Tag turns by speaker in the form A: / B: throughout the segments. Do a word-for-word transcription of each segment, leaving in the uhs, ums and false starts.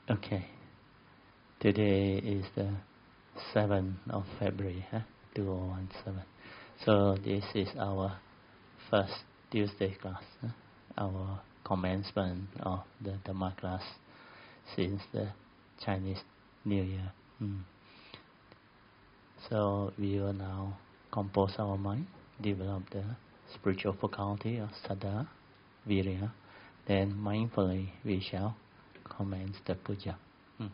A: Okay. Today is the seventh of February, huh? two thousand seventeen. So this is our first Tuesday class, huh? Our commencement of the Dhamma class since the Chinese New Year. Mm. So we will now compose our mind, develop the spiritual faculty of Saddha, Virya. Then mindfully we shall commence the puja. Mm.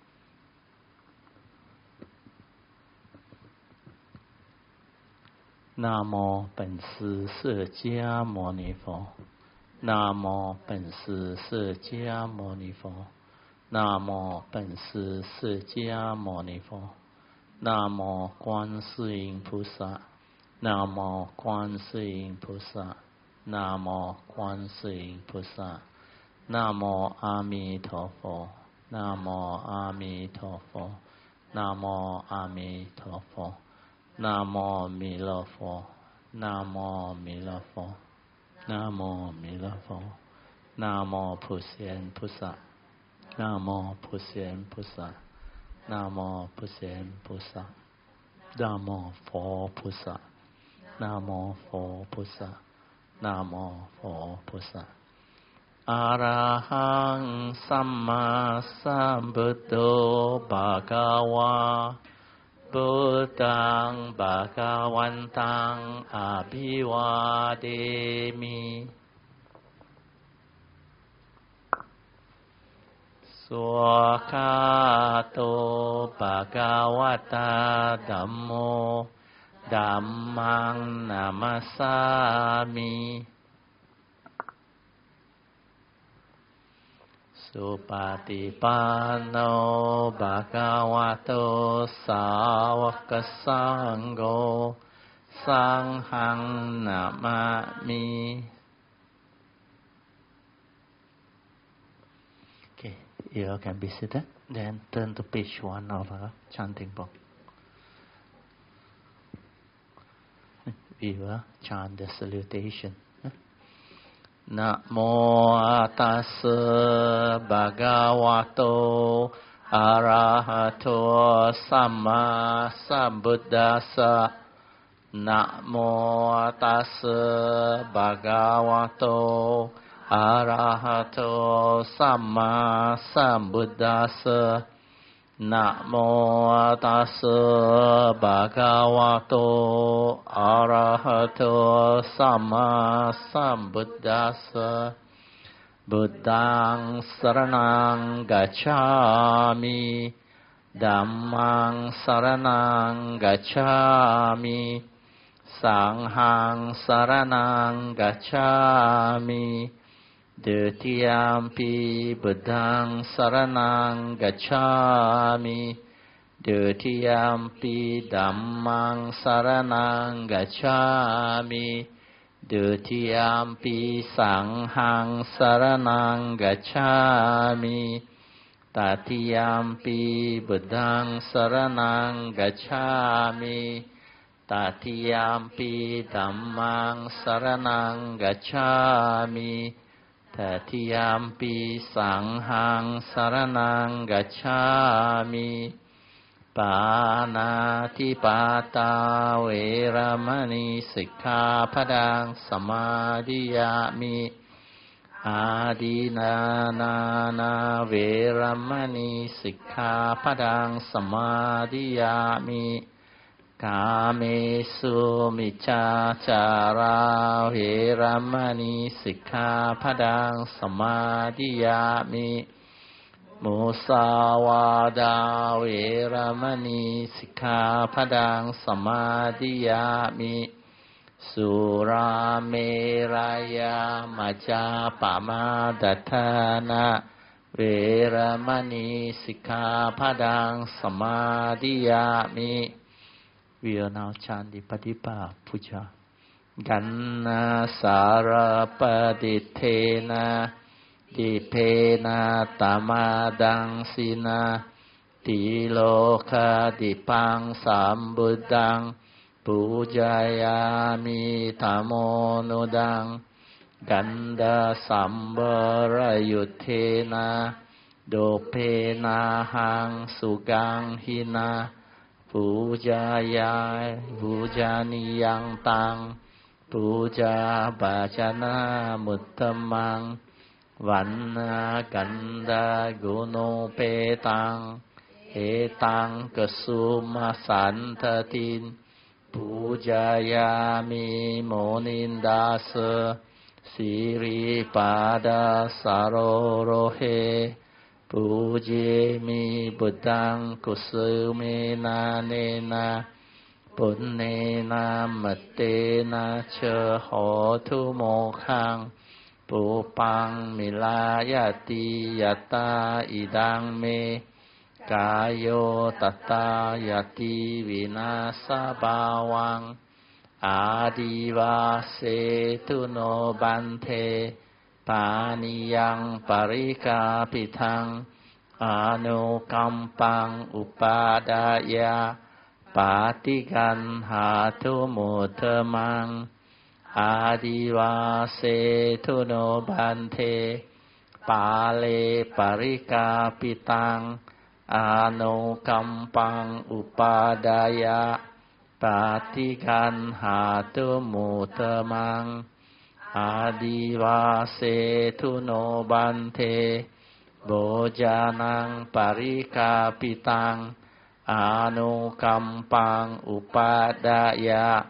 A: Nam mô Bổn Sư释迦牟尼佛。南无本师释迦牟尼佛。南无本师释迦牟尼佛。南无观世音菩萨。南无观世音菩萨。南无观世音菩萨。南无阿弥陀佛。南无阿弥陀佛。南无阿弥陀佛。南无弥勒佛。南无弥勒佛。南无弥勒佛。南无普贤菩萨。南无普贤菩萨。南无普贤菩萨。南无佛菩萨。南无佛菩萨。南无佛菩萨。อะระหังสัมมาสัมพุทโธภะคะวะพุทธังภะคะวันตังอะภิวาเทมิสวากขาโตภะคะวะตาธัมโมธัมมังนะมัสสามิสุปฏิปันโนภะคะวะโตสาวกสังโฆสังฆังนะมามิ Okay, you all can be seated. Then turn to page one of our chanting book. We will chant the salutation. นะโมตัสสะภะคะวะโตอะระหะโตสัมมาสัมพุทธัสสะนะโมตัสสะภะคะวะโตอะระหะโตสัมมาสัมพุทธัสสะนะโมตัสสะภะคะวะโตอะระหะโตสัมมาสัมพุทธัสสะบุตตังสรณังกัจฉามิธัมมังสรณังกัจฉามิสังฆังสรณังกัจฉามิดุติยมปิบุตตังสรณังกัจฉามิดุติยมปิธัมมังสรณังกัจฉามิดุติยมปิสังฆังสรณังกัจฉามิตติยมปิบุตตังสรณังกัจฉามิตติยมปิธัมมังสรณังกัจฉามิตติยมปิสังฆังสรณังกัจฉามิปานาติปาตาเวรมณีสิกขาปดังสมาธิยามิอาดินานานาเวรมณีสิกขาปดังสมาธิยามิกาเมสุมิจฉาจาราเวรมณีสิกขาปดังสมาธิยามิมุสาวาดาเวรมณีสิกขาปดังสมาธิยามิสุราเมรยามัจจาปมาดัฏฐานะเวรมณีสิกขาปดังสมาธิยามิ We will now chant the Patipa Puja. Ganna Sarapadittena Dipena Tamadang-sina Tiloka Dipang Sambuddhang Pujayami Tamonudang Ganda Sambarayuttena Do pe na hang sugang hina pujaya pujani yang tang puja bhajana muttamang vanna ganda guno pe tang e tang kasuma santatin pujaya mi monindasa siri pada sarorohe puji mi buddhang kusumena nena punnena mattena cha hotu mokhang pupang milayati yata idang me kayo tata yati vinasa bawang adivase tuno bante paniyang parikapitang anukampang upadaya patigan hatu mutamang adivase tuno bante pale parikapitang anukampang upadaya patigan hatu mutamang adivase tuno bante bojanang parikapitang anukampang upadaya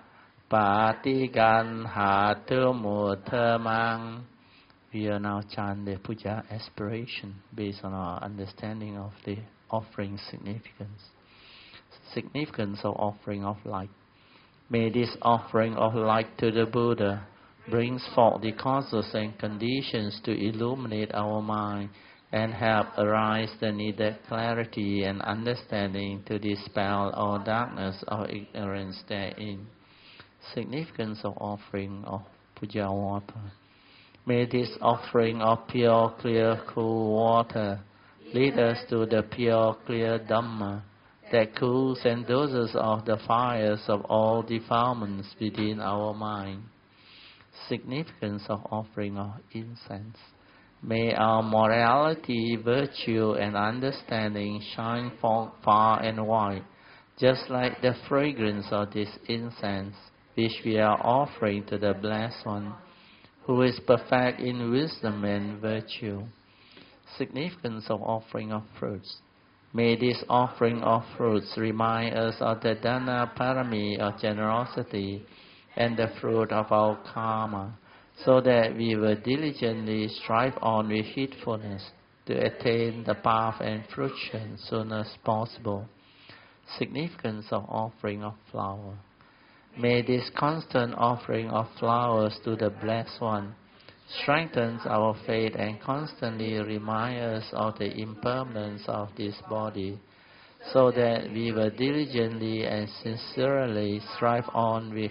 A: patigan hatu mutamang. We are now chant the puja aspiration based on our understanding of the offering significance. Significance of offering of light. May this offering of light to the Buddha brings forth the causes and conditions to illuminate our mind and help arise the needed clarity and understanding to dispel all darkness or ignorance therein. Significance of offering of puja water. May this offering of pure, clear, cool water lead us to the pure, clear Dhamma that cools and doses off the fires of all defilements within our mind. Significance of offering of incense. May our morality, virtue, and understanding shine forth far and wide, just like the fragrance of this incense, which we are offering to the Blessed One, who is perfect in wisdom and virtue. Significance of offering of fruits. May this offering of fruits remind us of the Dana Parami of generosity and the fruit of our karma, so that we will diligently strive on with heedfulness to attain the path and fruition soon as possible. Significance of offering of flower. May this constant offering of flowers to the Blessed One strengthens our faith and constantly remind us of the impermanence of this body, so that we will diligently and sincerely strive on with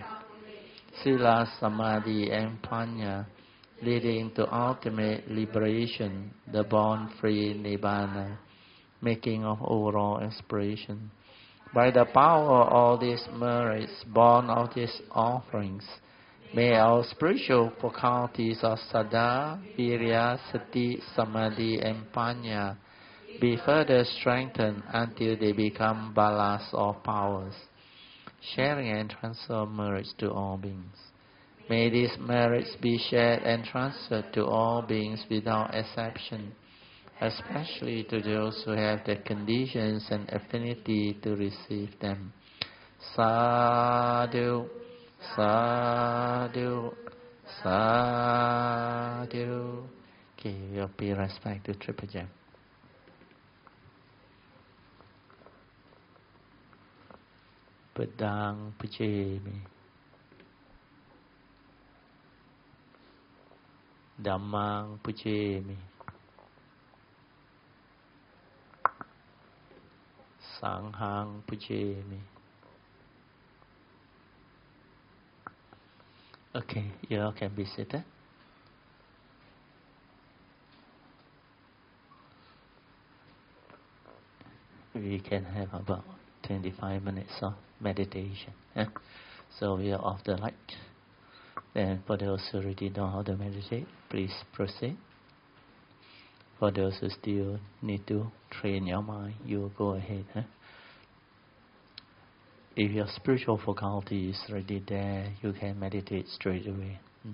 A: Sila, Samadhi, and Panya, leading to ultimate liberation, the born-free Nibbana, making of overall aspiration. By the power of all these merits born of these offerings, may our spiritual faculties of Saddha, Virya, Sati, Samadhi, and Panya be further strengthened until they become balas or powers, sharing and transfer merits to all beings. May these merits be shared and transferred to all beings without exception, especially to those who have the conditions and affinity to receive them. Sadhu, sadhu, sadhu. Okay, we'll pay respect to Triple Gem. Buddhang pujemi, Dhammang pujemi, Sanghang pujemi. Okay, you all can be seated. We can have about twenty-five minutes of meditation. Eh? So we are off the light. Then for those who already know how to meditate, please proceed. For those who still need to train your mind, you go ahead. Huh? If your spiritual faculty is already there, you can meditate straight away. Mm.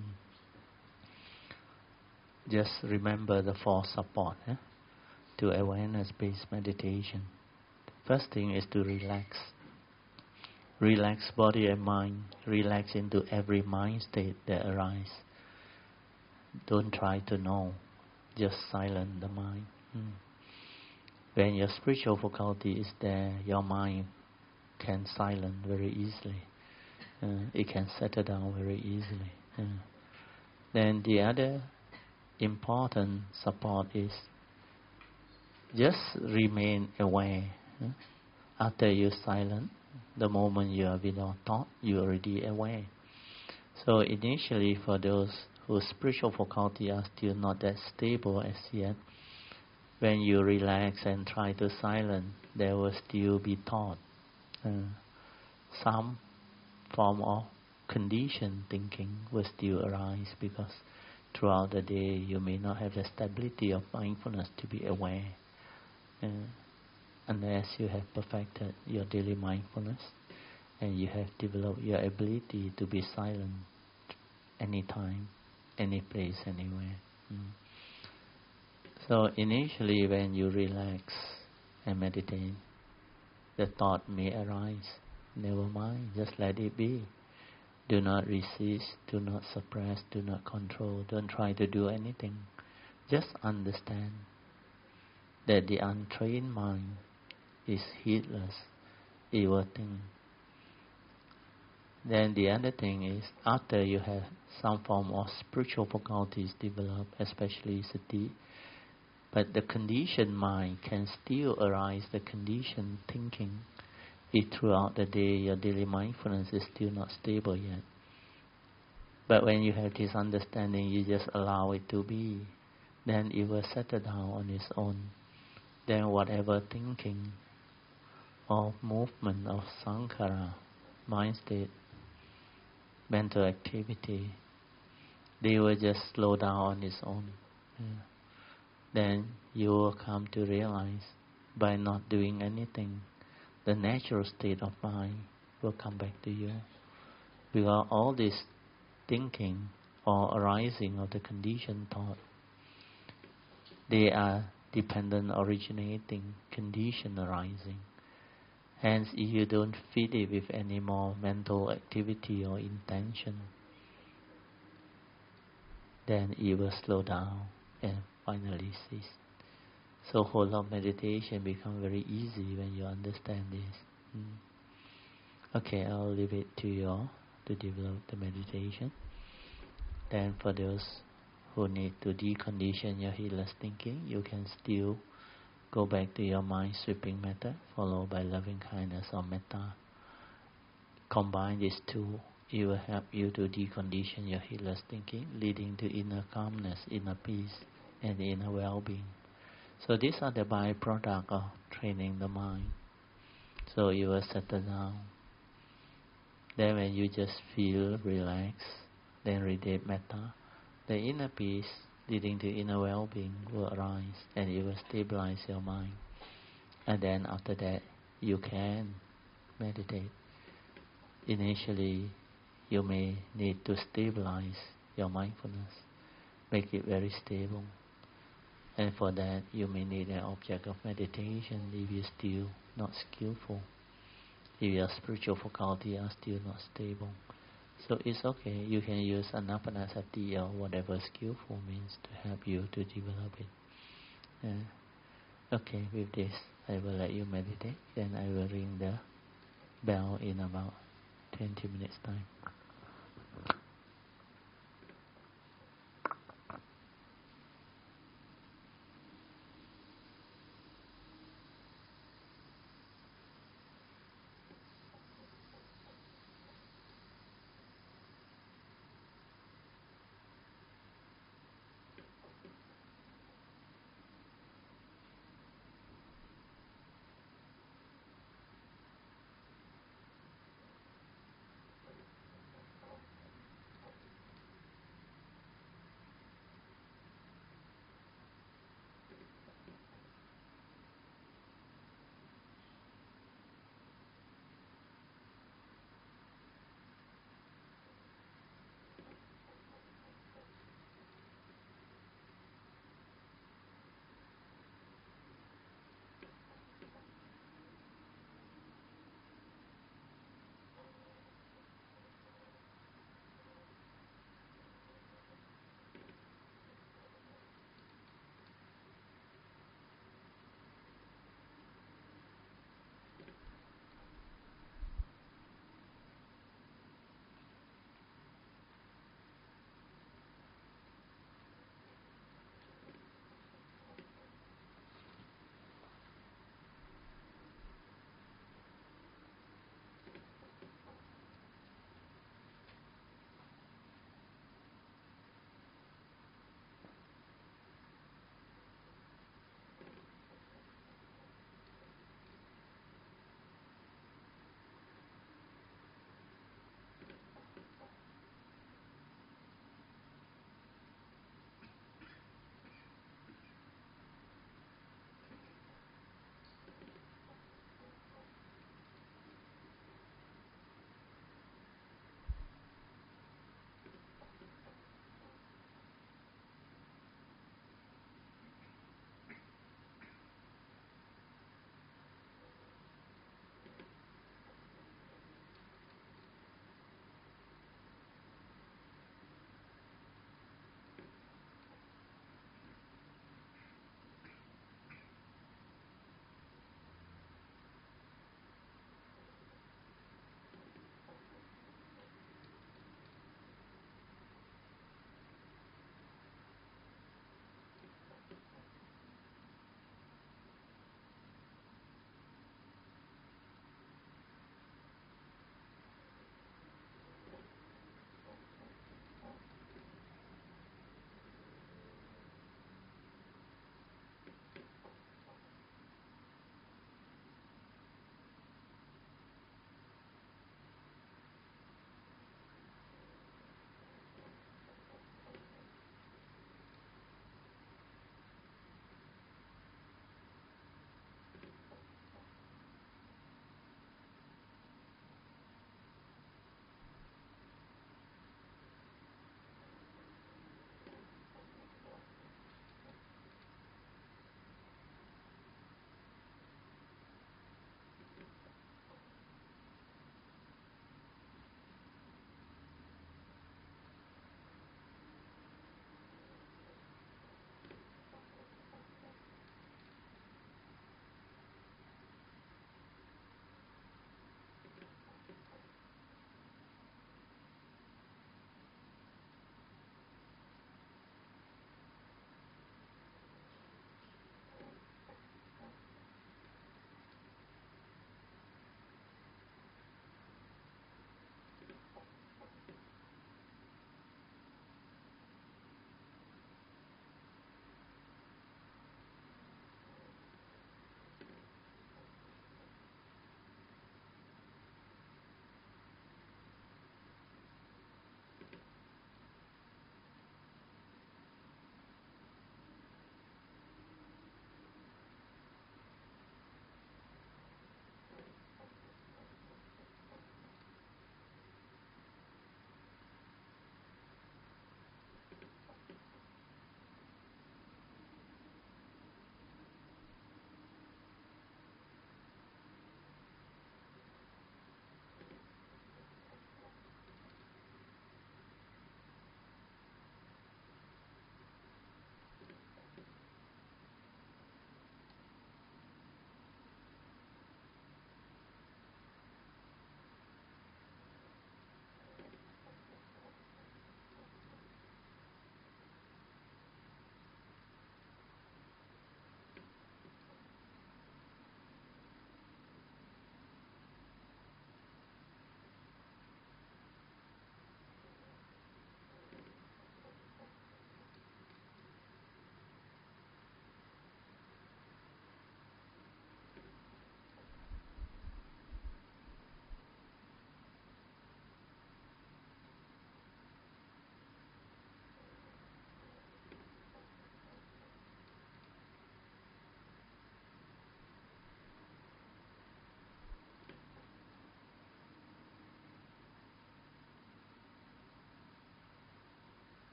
A: Just remember the four support huh? to awareness-based meditation. First thing is to relax. Relax body and mind. Relax into every mind state that arises. Don't try to know. Just silence the mind. Mm. When your spiritual faculty is there, your mind can silence very easily. Uh, it can settle down very easily. Uh, then the other important support is just remain aware. Uh, after you silent, the moment you are without thought, you are already aware. So initially, for those whose spiritual faculty are still not that stable as yet, when you relax and try to silence, there will still be thought. Uh, some form of conditioned thinking will still arise because throughout the day you may not have the stability of mindfulness to be aware. Uh, unless you have perfected your daily mindfulness and you have developed your ability to be silent anytime, any place, anywhere. Mm. So initially when you relax and meditate, the thought may arise. Never mind, just let it be. Do not resist, do not suppress, do not control, don't try to do anything. Just understand that the untrained mind is heedless, evil thing. Then the other thing is, after you have some form of spiritual faculties developed, especially sati, but the conditioned mind can still arise, the conditioned thinking, if throughout the day your daily mindfulness is still not stable yet. But when you have this understanding, you just allow it to be, then it will settle down on its own. Then whatever thinking or movement of sankhara, mind state, mental activity, they will just slow down on its own. Yeah. Then you will come to realize, by not doing anything, the natural state of mind will come back to you. Because all this thinking or arising of the conditioned thought, they are dependent originating, condition arising. Hence, if you don't feed it with any more mental activity or intention, then it will slow down and finally cease. So whole of meditation becomes very easy when you understand this. Mm. Okay, I'll leave it to you all to develop the meditation. Then for those who need to decondition your heedless thinking, you can still go back to your mind sweeping method, followed by loving kindness or metta. Combine these two, it will help you to decondition your heedless thinking, leading to inner calmness, inner peace, and inner well-being. So these are the byproduct of training the mind. So you will settle down. Then when you just feel relaxed, then read metta, the inner peace leading to inner well-being will arise and it will stabilize your mind. And then after that, you can meditate. Initially, you may need to stabilize your mindfulness, make it very stable. And for that, you may need an object of meditation if you're still not skillful, if your spiritual faculty are still not stable. So it's okay, you can use anapanasati or whatever skillful means to help you to develop it. Uh, okay, with this, I will let you meditate, then I will ring the bell in about twenty minutes time.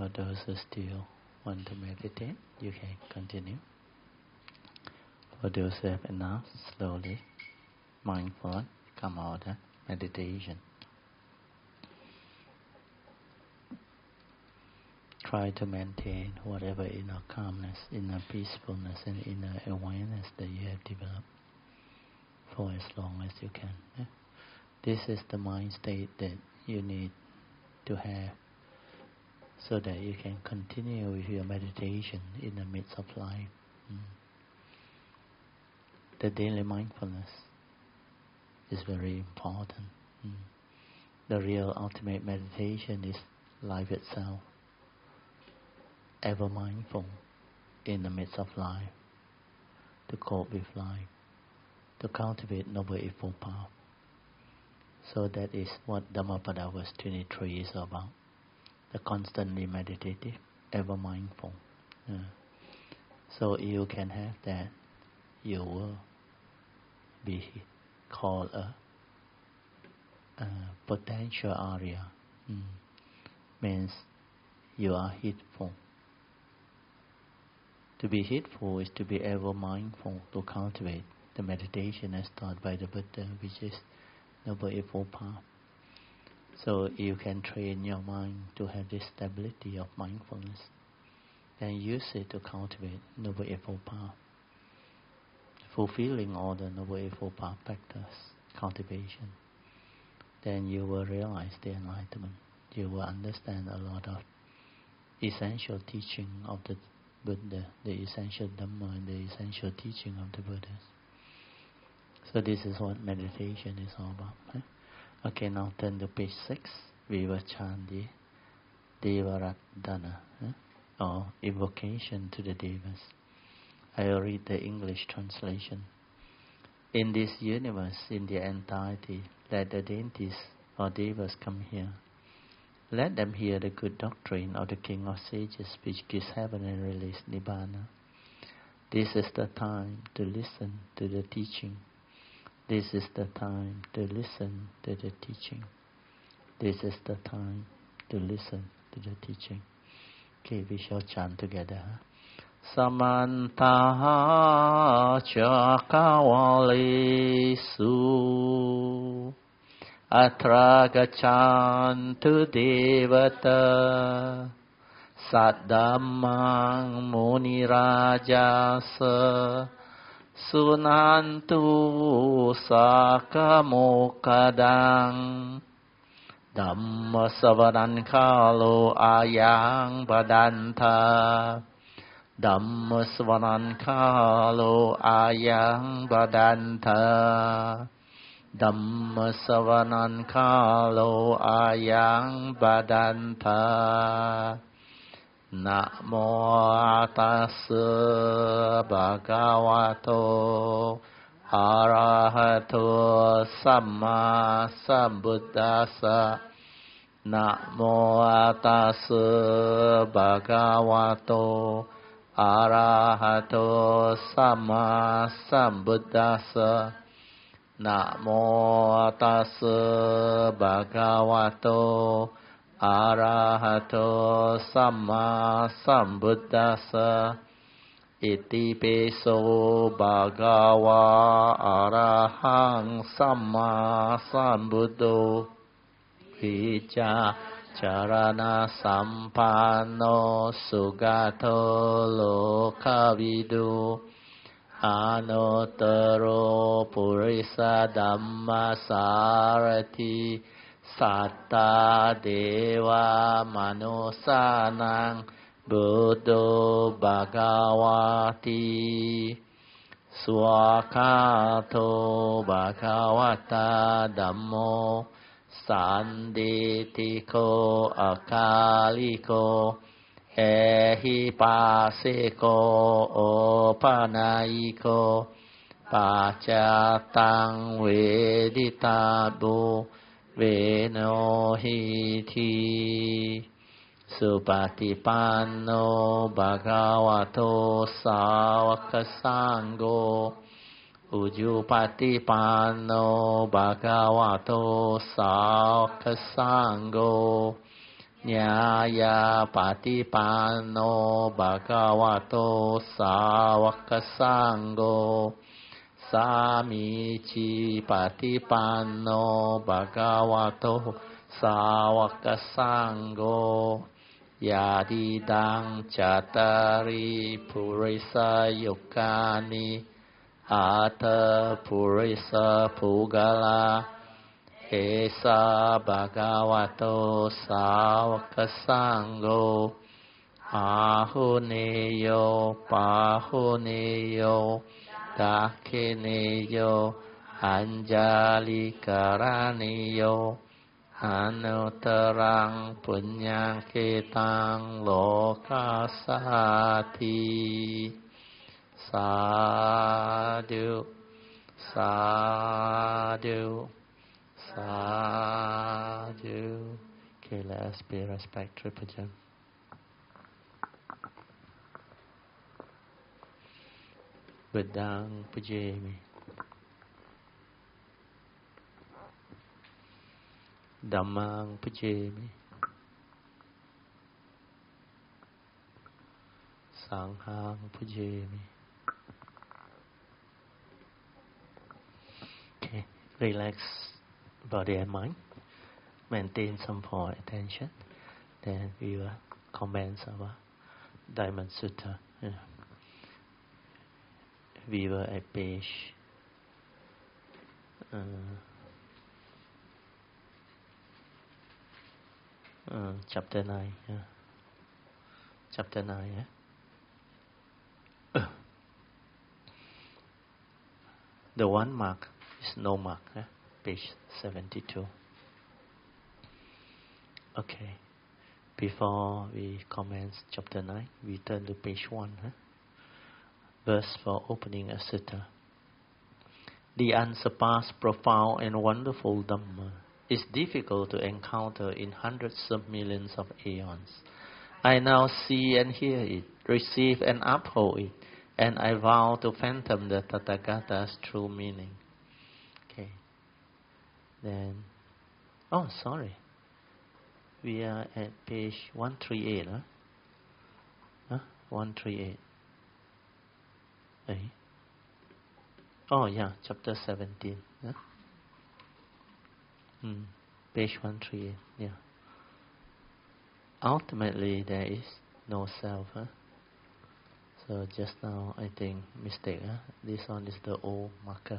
A: For those who still want to meditate, you can continue. For those who have enough, slowly, mindful, come out of meditation. Try to maintain whatever inner calmness, inner peacefulness, and inner awareness that you have developed for as long as you can. Yeah? This is the mind state that you need to have so that you can continue with your meditation in the midst of life. Mm. The daily mindfulness is very important. Mm. The real ultimate meditation is life itself. Ever mindful in the midst of life, to cope with life, to cultivate Noble Eightfold Path. So that is what Dhammapada verse twenty-three is about. The constantly meditative, ever mindful. Yeah. So you can have that, you will be called a, a potential Arya. Mm. Means you are heedful. To be heedful is to be ever mindful, to cultivate the meditation as taught by the Buddha, which is Noble Eightfold Path. So you can train your mind to have this stability of mindfulness and use it to cultivate Noble Eightfold Path, fulfilling all the Noble Eightfold Path practice, cultivation. Then you will realize the enlightenment. You will understand a lot of essential teaching of the Buddha, the essential Dhamma, and the essential teaching of the Buddhas. So this is what meditation is all about. Eh? Okay, now turn to page six. Vivachandi Devaradana, eh? or invocation to the Devas. I will read the English translation. In this universe, in their entirety, let the deities or Devas come here. Let them hear the good doctrine of the King of Sages, which gives heaven and release Nibbana. This is the time to listen to the teaching. This is the time to listen to the teaching. This is the time to listen to the teaching. Okay, we shall chant together. Samanta Chakavalesu Atra gachantu devata Saddhammang munirajasa Sunantu sakamokadang Dhamma savanan kalo ayang badanta Dhamma savanan kalo ayang badanta Dhamma savanan kalo ayang badanta Namo tassa bhagavato arahato samma sambuddhassa Namo tassa bhagavato arahato samma sambuddhassa Namo tassa bhagavato arahato samma sambuddhassa Iti peso bhagava arahang samma sambuddho Vicha charana sampanno sugato lokavidu Anuttaro purisa dhamma sarati Satta deva manusanang Buddho bhagavati Swakato bhagavata dhammo Sanditiko akaliko Ehi pasiko opanayiko Pacatang veditabu Veno hiti Supatipanno bhagavato sāvaka sangho Ujupatipanno bhagavato sāvaka sangho ญาญาปฏิปันโนภะคะวะโตสาวกสังโฆสามีจิปฏิปันโนภะคะวะโตสาวกสังโฆยาดิดังจัตตาริปุริสยุคานิอาเตปุริสภูกาลาเอสาภะคะวะโตสาวกสังโฆอาหุเนโยปาหุเนโยตาเคเนโยอัญจาลิการานิโยอนุตรังปุญญเกตังโลกัสสาธิสาธุสาธุสาธุ Okay, let us pay respect to Tripajan. Bedang pujemi. Dhammang pujemi. Sanghang pujemi. Okay, relax body and mind. Maintain some point attention. Then we will commence our Diamond Sutta. Yeah. We were at page uh, uh, chapter nine. Yeah. Chapter nine. Yeah? The one mark is no mark. Yeah? Page seventy-two. Okay. Before we commence chapter nine, we turn to page one. Huh? Verse for opening a sutta. The unsurpassed, profound and wonderful Dhamma is difficult to encounter in hundreds of millions of aeons. I now see and hear it, receive and uphold it, and I vow to fathom the Tathagata's true meaning. Okay. Then, oh, sorry. We are at page one thirty-eight. Huh? Huh? one thirty-eight. Hey. Oh, yeah, chapter seventeen. Huh? Hmm. Page one thirty-eight. Yeah. Ultimately, there is no self. Huh? So just now, I think, mistake. Huh? This one is the old marker.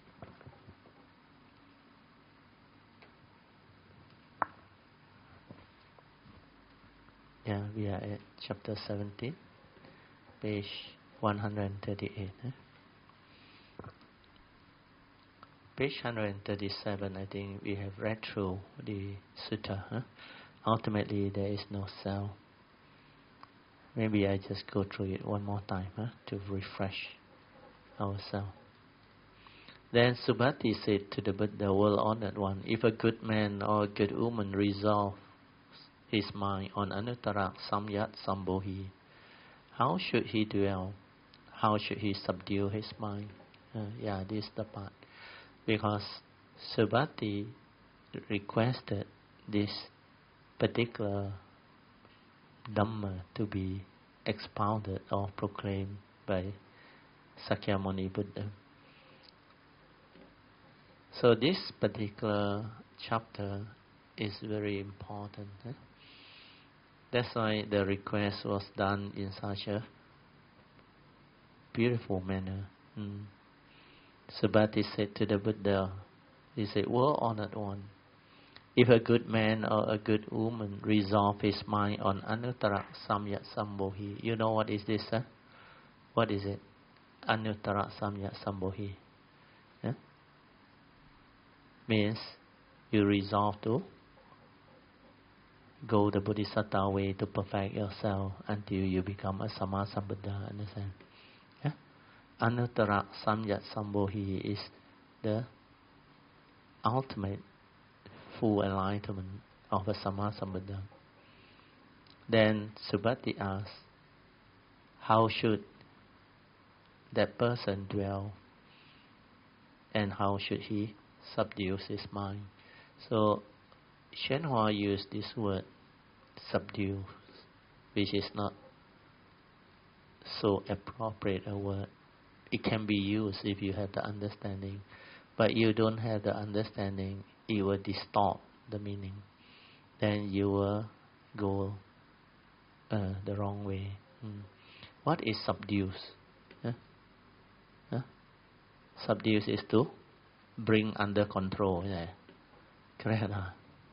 A: Yeah, we are at chapter seventeen, page one thirty-eight. Huh? Page one thirty-seven, I think we have read through the sutta. Huh? Ultimately, there is no self. Maybe I just go through it one more time huh? to refresh ourselves. Then Subhati said to the Buddha, well-honored one, if a good man or a good woman resolves his mind on Anuttara Samyat Sambodhi, how should he dwell? How should he subdue his mind? Uh, yeah, this is the part. Because Subhati requested this particular Dhamma to be expounded or proclaimed by Sakyamuni Buddha. So this particular chapter is very important. Eh? That's why the request was done in such a beautiful manner. Mm. Subhati said to the Buddha, he said, well-honored one, if a good man or a good woman resolve his mind on Anuttara Samyat Sambodhi, you know what is this? Huh? What is it? Anuttara Samyat Sambodhi. Yeah? Means you resolve to go the Bodhisattva way to perfect yourself until you become a Sammasambuddha. Understand? Yeah? Anuttara Samyat Sambodhi is the ultimate full enlightenment of a Sammasambuddha. Then Subhati asks, how should that person dwell and how should he subdue his mind? So Shenhua used this word, subdue, which is not so appropriate a word. It can be used if you have the understanding, but you don't have the understanding, it will distort the meaning. Then you will go uh, the wrong way. Hmm. What is subdues? Huh? Huh? Subdues is to bring under control. Yeah. Correct? Huh?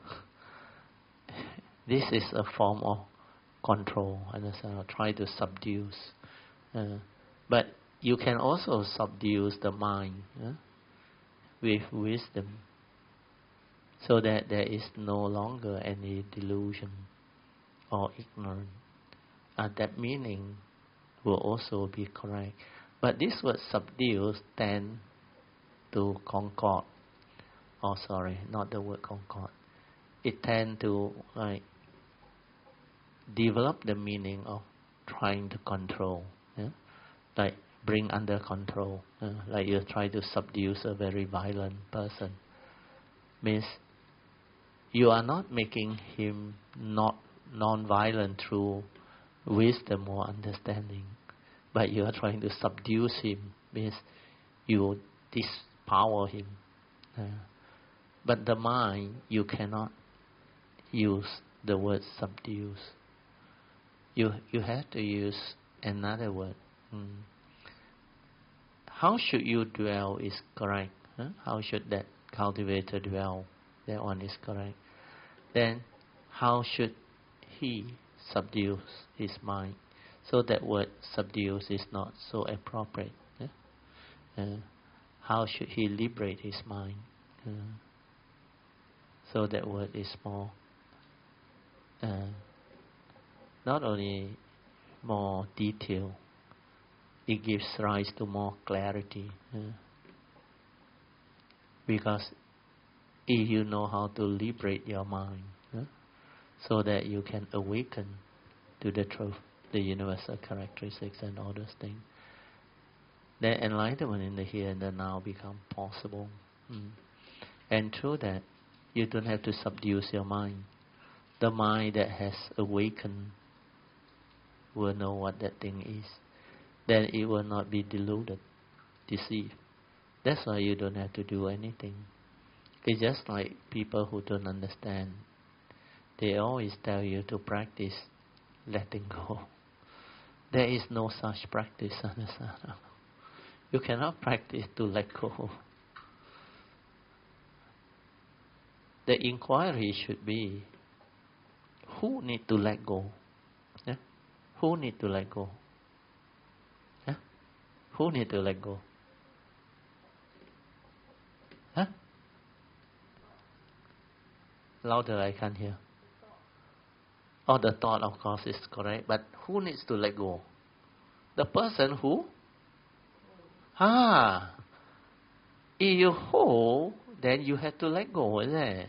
A: This is a form of control. Understand? Try to subdue. Uh, but you can also subdue the mind uh, with wisdom, so that there is no longer any delusion or ignorance. And that meaning will also be correct. But this word subdue tend to concord. Oh, sorry, not the word concord. It tend to like develop the meaning of trying to control, yeah? Like bring under control, uh, like you try to subdue a very violent person. Means you are not making him not non-violent through wisdom or understanding, but you are trying to subdue him. Means you dispower him. Uh, but the mind, you cannot use the word subdues. You you have to use another word. Hmm. How should you dwell is correct. Huh? How should that cultivator dwell? That one is correct. Then, how should he subdue his mind? So that word subdues is not so appropriate. Yeah? Uh, how should he liberate his mind? Uh, so that word is more, uh, not only more detailed, it gives rise to more clarity. Uh, because if you know how to liberate your mind, uh, so that you can awaken to the truth, the universal characteristics and all those things, then enlightenment in the here and the now become possible. Mm. And through that, you don't have to subdue your mind. The mind that has awakened will know what that thing is. Then it will not be deluded, deceived. That's why you don't have to do anything. It's just like people who don't understand. They always tell you to practice letting go. There is no such practice, understand? You cannot practice to let go. The inquiry should be, who need to let go? Yeah? Who need to let go? Yeah? Who need to let go? Huh? Louder, I can't hear. Oh, the thought, of course, is correct. But who needs to let go? The person who? Ah. If you hold, then you have to let go, isn't it?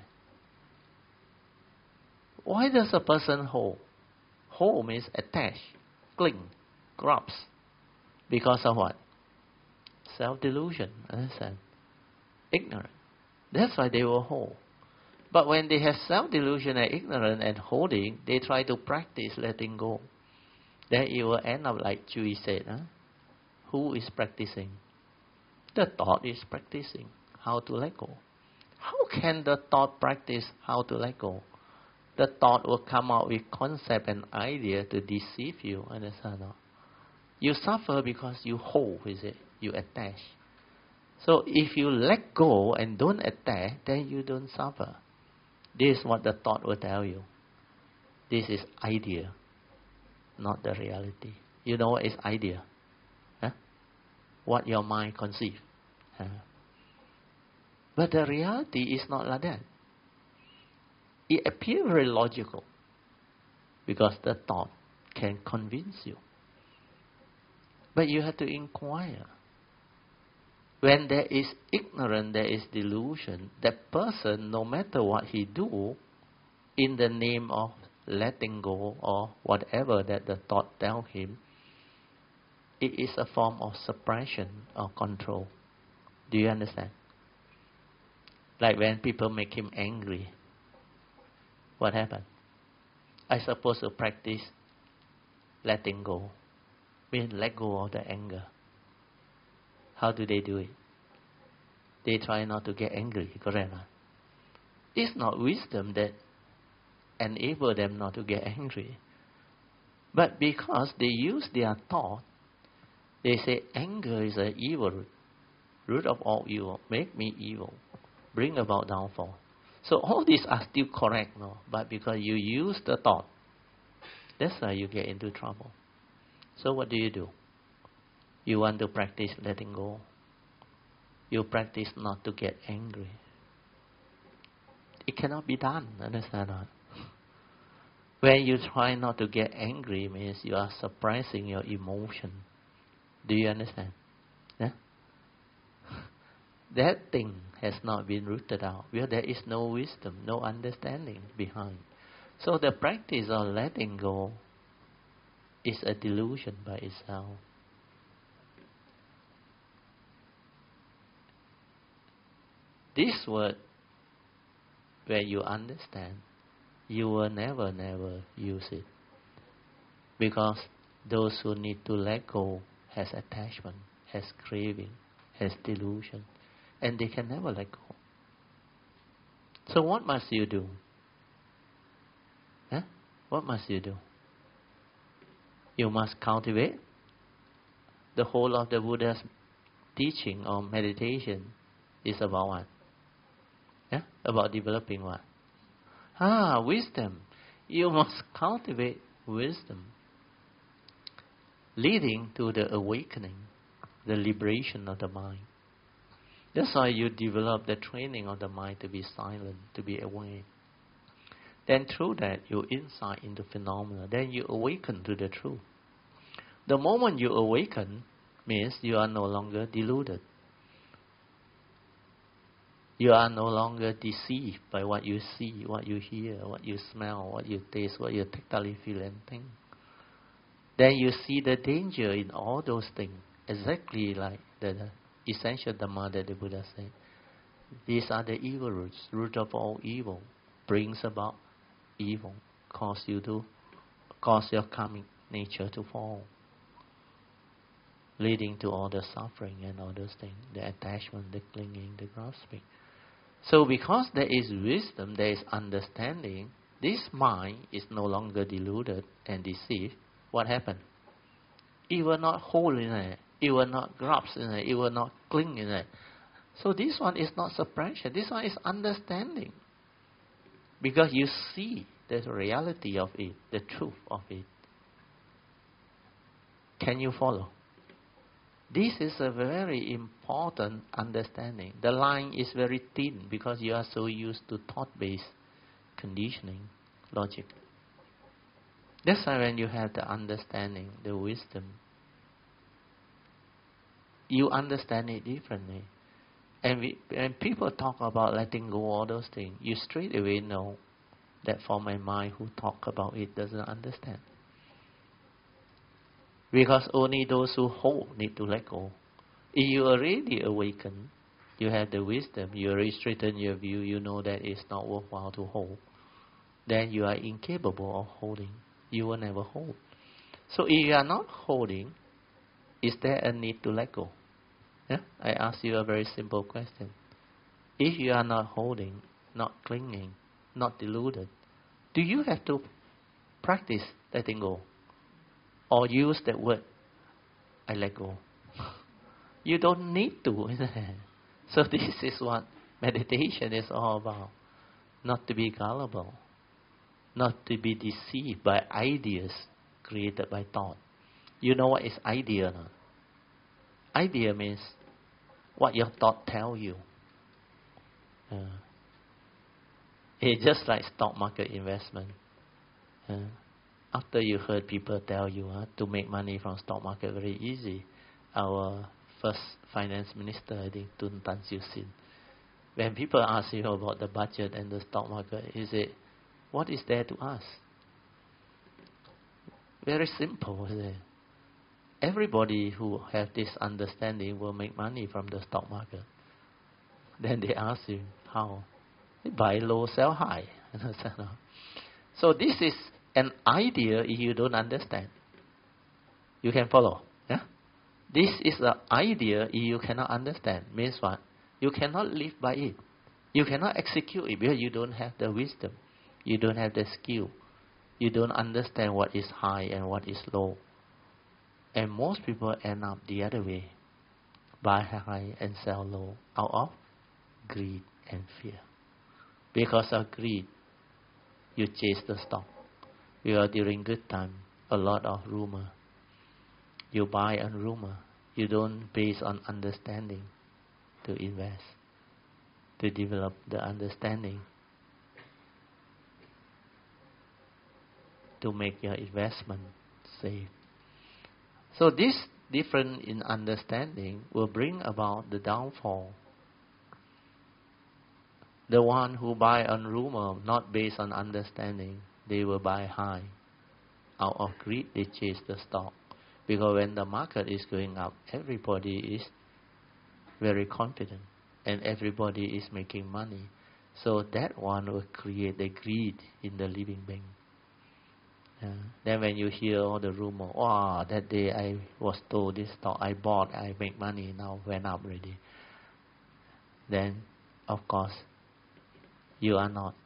A: Why does a person hold? Hold means attach, cling, grasp. Because of what? Self-delusion, understand? Ignorance. That's why they will hold. But when they have self-delusion and ignorance and holding, they try to practice letting go. Then it will end up like Chui said, huh? Who is practicing? The thought is practicing how to let go. How can the thought practice how to let go? The thought will come out with concept and idea to deceive you, understand? No? You suffer because you hold with it, you attach. So if you let go and don't attach, then you don't suffer. This is what the thought will tell you. This is idea, not the reality. You know what is idea? Huh? What your mind conceives. Huh? But the reality is not like that. It appears very logical because the thought can convince you. But you have to inquire. When there is ignorance, there is delusion. That person, no matter what he do, in the name of letting go or whatever that the thought tells him, it is a form of suppression or control. Do you understand? Like when people make him angry, what happened? I supposed to practice letting go. Mean let go of the anger. How do they do it? They try not to get angry, correct? It's not wisdom that enable them not to get angry. But because they use their thought, they say anger is an evil root. Root of all evil. Make me evil. Bring about downfall. So all these are still correct, no? But because you use the thought, that's why you get into trouble. So what do you do? You want to practice letting go. You practice not to get angry. It cannot be done, understand that? When you try not to get angry, means you are suppressing your emotion. Do you understand? Yeah? That thing has not been rooted out. Well, there is no wisdom, no understanding behind. So the practice of letting go is a delusion by itself. This word, when you understand, you will never, never use it. Because those who need to let go has attachment, has craving, has delusion, and they can never let go. So what must you do? Huh? What must you do? You must cultivate. The whole of the Buddha's teaching or meditation is about what? Yeah? About developing what? Ah, wisdom. You must cultivate wisdom, leading to the awakening, the liberation of the mind. That's why you develop the training of the mind to be silent, to be awake. Then through that, you insight into phenomena. Then you awaken to the truth. The moment you awaken means you are no longer deluded. You are no longer deceived by what you see, what you hear, what you smell, what you taste, what you tactily feel and think. Then you see the danger in all those things, exactly like the, the essential Dhamma that the Buddha said. These are the evil roots. Root of all evil brings about evil, cause you to, cause your karmic nature to fall, leading to all the suffering and all those things, the attachment, the clinging, the grasping. So because there is wisdom, there is understanding, this mind is no longer deluded and deceived. What happened? It will not hold in it. It will not grasp in it. It will not cling in it. So this one is not suppression. This one is understanding. Because you see the reality of it, the truth of it. Can you follow? This is a very important understanding. The line is very thin because you are so used to thought-based conditioning, logic. That's why when you have the understanding, the wisdom, you understand it differently. And we, when people talk about letting go all those things, you straight away know that for my mind who talk about it doesn't understand. Because only those who hold need to let go. If you already awaken, you have the wisdom, you already straighten your view, you know that it's not worthwhile to hold, then you are incapable of holding. You will never hold. So if you are not holding, is there a need to let go? Yeah? I ask you a very simple question. If you are not holding, not clinging, not deluded, do you have to practice letting go? Or use that word, I let go. You don't need to. So this is what meditation is all about. Not to be gullible. Not to be deceived by ideas created by thought. You know what is idea now? Idea means what your thought tell you. Uh, it's just like stock market investment. Uh, After you heard people tell you uh, to make money from stock market very easy, our first finance minister, I think, Tun Tan Siew Sin, when people ask you about the budget and the stock market, he said, what is there to ask? Very simple, isn't it? Everybody who have this understanding will make money from the stock market. Then they ask you, how? They buy low, sell high. So this is an idea if you don't understand. You can follow. Yeah? This is the idea if you cannot understand. Means what? You cannot live by it. You cannot execute it because you don't have the wisdom. You don't have the skill. You don't understand what is high and what is low. And most people end up the other way. Buy high and sell low out of greed and fear. Because of greed, you chase the stock. Because during good time, a lot of rumor. You buy on rumor. You don't base on understanding to invest, to develop the understanding, to make your investment safe. So this difference in understanding will bring about the downfall. The one who buy on rumor, not based on understanding, they will buy high. Out of greed, they chase the stock. Because when the market is going up, everybody is very confident and everybody is making money. So that one will create the greed in the living being. Uh, then when you hear all the rumor, wow, that day I was told this stock, I bought, I make money, now went up already. Then, of course, you are not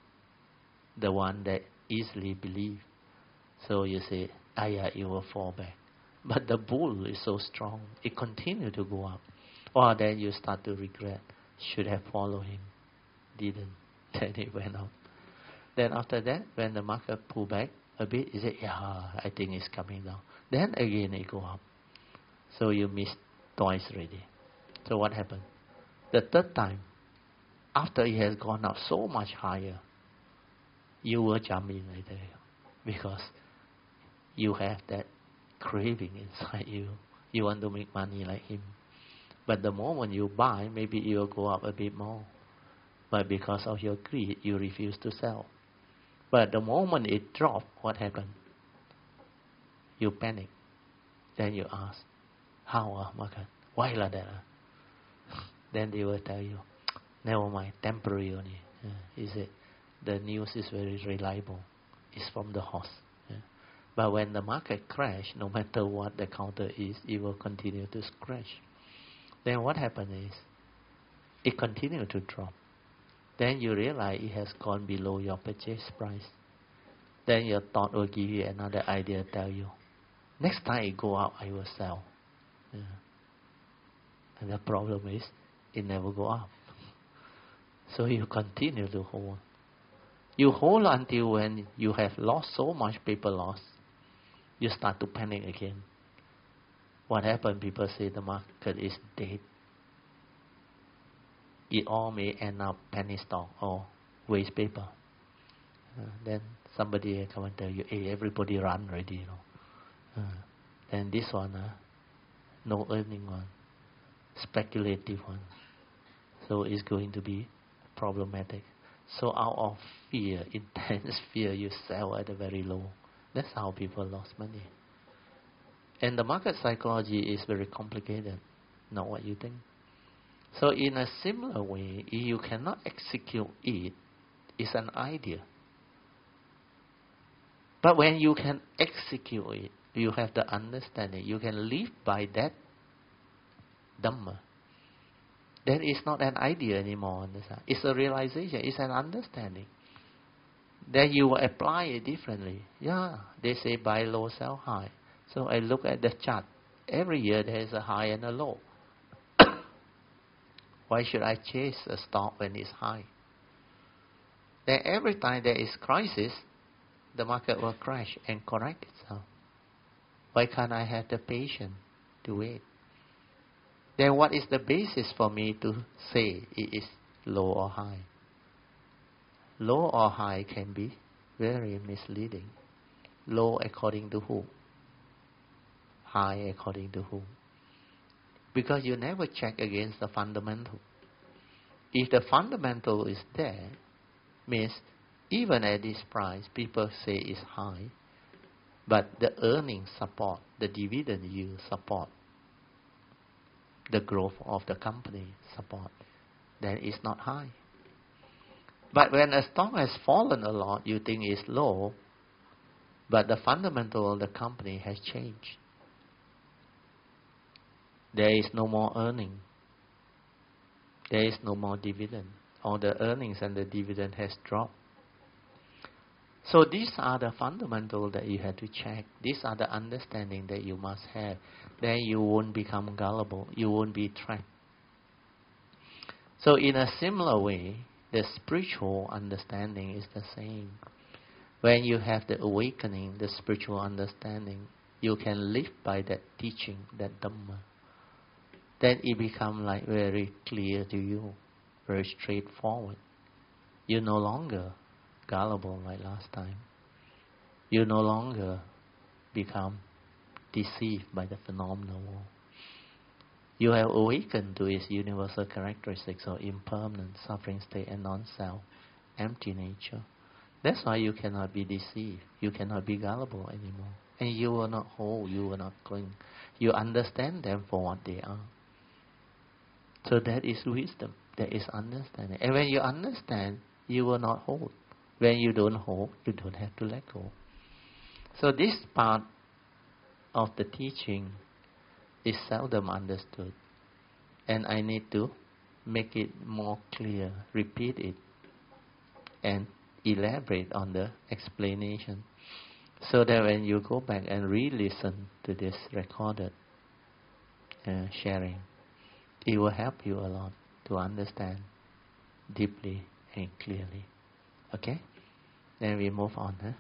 A: the one that easily believe. So you say, ah yeah, it will fall back. But the bull is so strong, it continue to go up. Or then you start to regret, should have followed him, didn't. Then it went up. Then after that, when the market pull back a bit, you say, yeah, I think it's coming down. Then again it go up. So you missed twice already. So what happened? The third time, after it has gone up so much higher, you will jump in right there. Because you have that craving inside you. You want to make money like him. But the moment you buy, maybe it will go up a bit more. But because of your greed, you refuse to sell. But the moment it drops, what happened? You panic. Then you ask, how are market? Why like that? Then they will tell you, never mind, temporary only. Yeah. Is it? The news is very reliable. It's from the horse. Yeah. But when the market crash, no matter what the counter is, it will continue to crash. Then what happens is, it continues to drop. Then you realize it has gone below your purchase price. Then your thought will give you another idea, tell you, next time it go up, I will sell. Yeah. And the problem is, it never go up. So you continue to hold. You hold until when you have lost so much paper loss, you start to panic again. What happened? People say the market is dead. It all may end up penny stock or waste paper. Uh, then somebody come and tell you, hey, everybody run already. You know. Uh, then this one, uh, no earning one, speculative one. So it's going to be problematic. So out of fear, intense fear, you sell at a very low. That's how people lost money. And the market psychology is very complicated, not what you think. So in a similar way, if you cannot execute it, it's an idea. But when you can execute it, you have the understanding, you can live by that Dhamma. Then it's not an idea anymore. It's a realization, it's an understanding. Then you will apply it differently. Yeah, they say buy low, sell high. So I look at the chart. Every year there is a high and a low. Why should I chase a stock when it's high? Then every time there is crisis, the market will crash and correct itself. Why can't I have the patience to wait? Then what is the basis for me to say it is low or high? Low or high can be very misleading. Low according to who? High according to who? Because you never check against the fundamental. If the fundamental is there, means even at this price, people say it's high, but the earnings support, the dividend yield support, the growth of the company support, then it's not high. But when a stock has fallen a lot, you think it's low, But the fundamental of the company has changed. There is no more earning. There is no more dividend. All the earnings and the dividend has dropped. So these are the fundamentals that you have to check. These are the understanding that you must have. Then you won't become gullible. You won't be trapped. So in a similar way, the spiritual understanding is the same. When you have the awakening, the spiritual understanding, you can live by that teaching, that Dhamma. Then it becomes like very clear to you, very straightforward. You no longer gullible like last time. You no longer become deceived by the phenomenal world. You have awakened to its universal characteristics of impermanent, suffering state and non-self, empty nature. That's why you cannot be deceived. You cannot be gullible anymore. And you will not hold, you will not cling. You understand them for what they are. So that is wisdom, that is understanding. And when you understand, you will not hold. When you don't hold, you don't have to let go. So this part of the teaching is seldom understood. And I need to make it more clear, repeat it, and elaborate on the explanation. So that when you go back and re-listen to this recorded uh, sharing, it will help you a lot to understand deeply and clearly. Okay? Then we move on. Huh?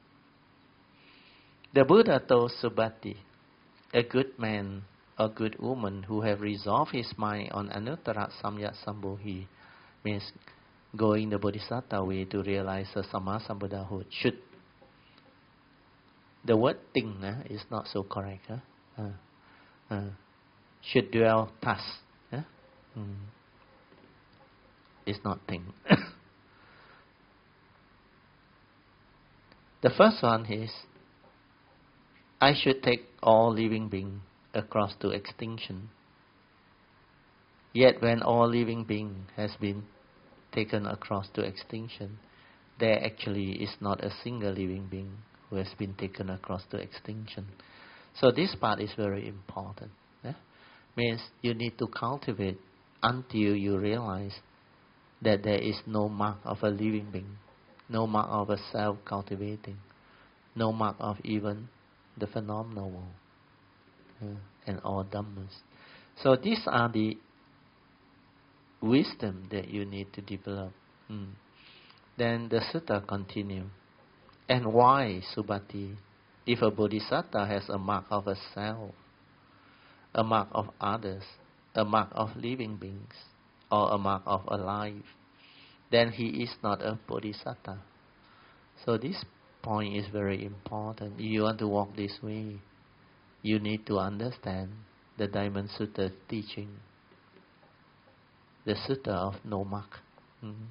A: The Buddha told Subhati, a good man or good woman who have resolved his mind on Anuttara Samyak Sambodhi, means going the Bodhisattva way to realize the Sammasambuddhahood, should, the word think uh, is not so correct. Huh? Uh, uh, should dwell thus. Huh? Mm. It's not think. The first one is, I should take all living beings across to extinction. Yet when all living being has been taken across to extinction, there actually is not a single living being who has been taken across to extinction. So this part is very important. Yeah? Means you need to cultivate until you realize that there is no mark of a living being, no mark of a self-cultivating, no mark of even the phenomenal world, uh, and all Dhammas. So these are the wisdom that you need to develop. Mm. Then the sutta continue. And why, Subhati, if a bodhisattva has a mark of a self, a mark of others, a mark of living beings, or a mark of a life, then he is not a bodhisattva. So this point is very important. If you want to walk this way, you need to understand the Diamond Sutta teaching, the Sutta of no mark. Mm-hmm.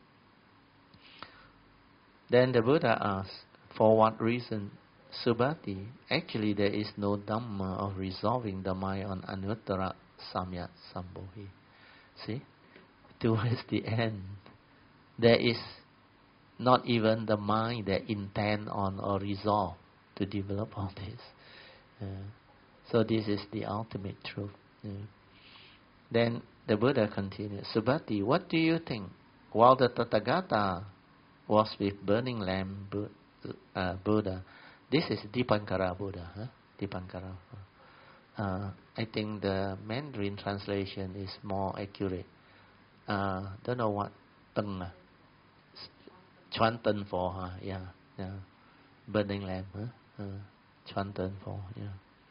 A: Then the Buddha asked, for what reason, Subhati? Actually, there is no Dhamma of resolving the mind on Anuttara Samyak Sambodhi. See, towards the end, there is not even the mind that intend on or resolve to develop all this. Uh, so this is the ultimate truth. Uh, then the Buddha continued, Subhati, what do you think? While the Tathagata was with burning lamp uh, Buddha, this is Dipankara Buddha. Huh? Dipankara. Uh, I think the Mandarin translation is more accurate. Uh, don't know what Teng. Chuan Ten for her, yeah, yeah. Burning lamp, huh? Uh, Chuan Ten for, yeah.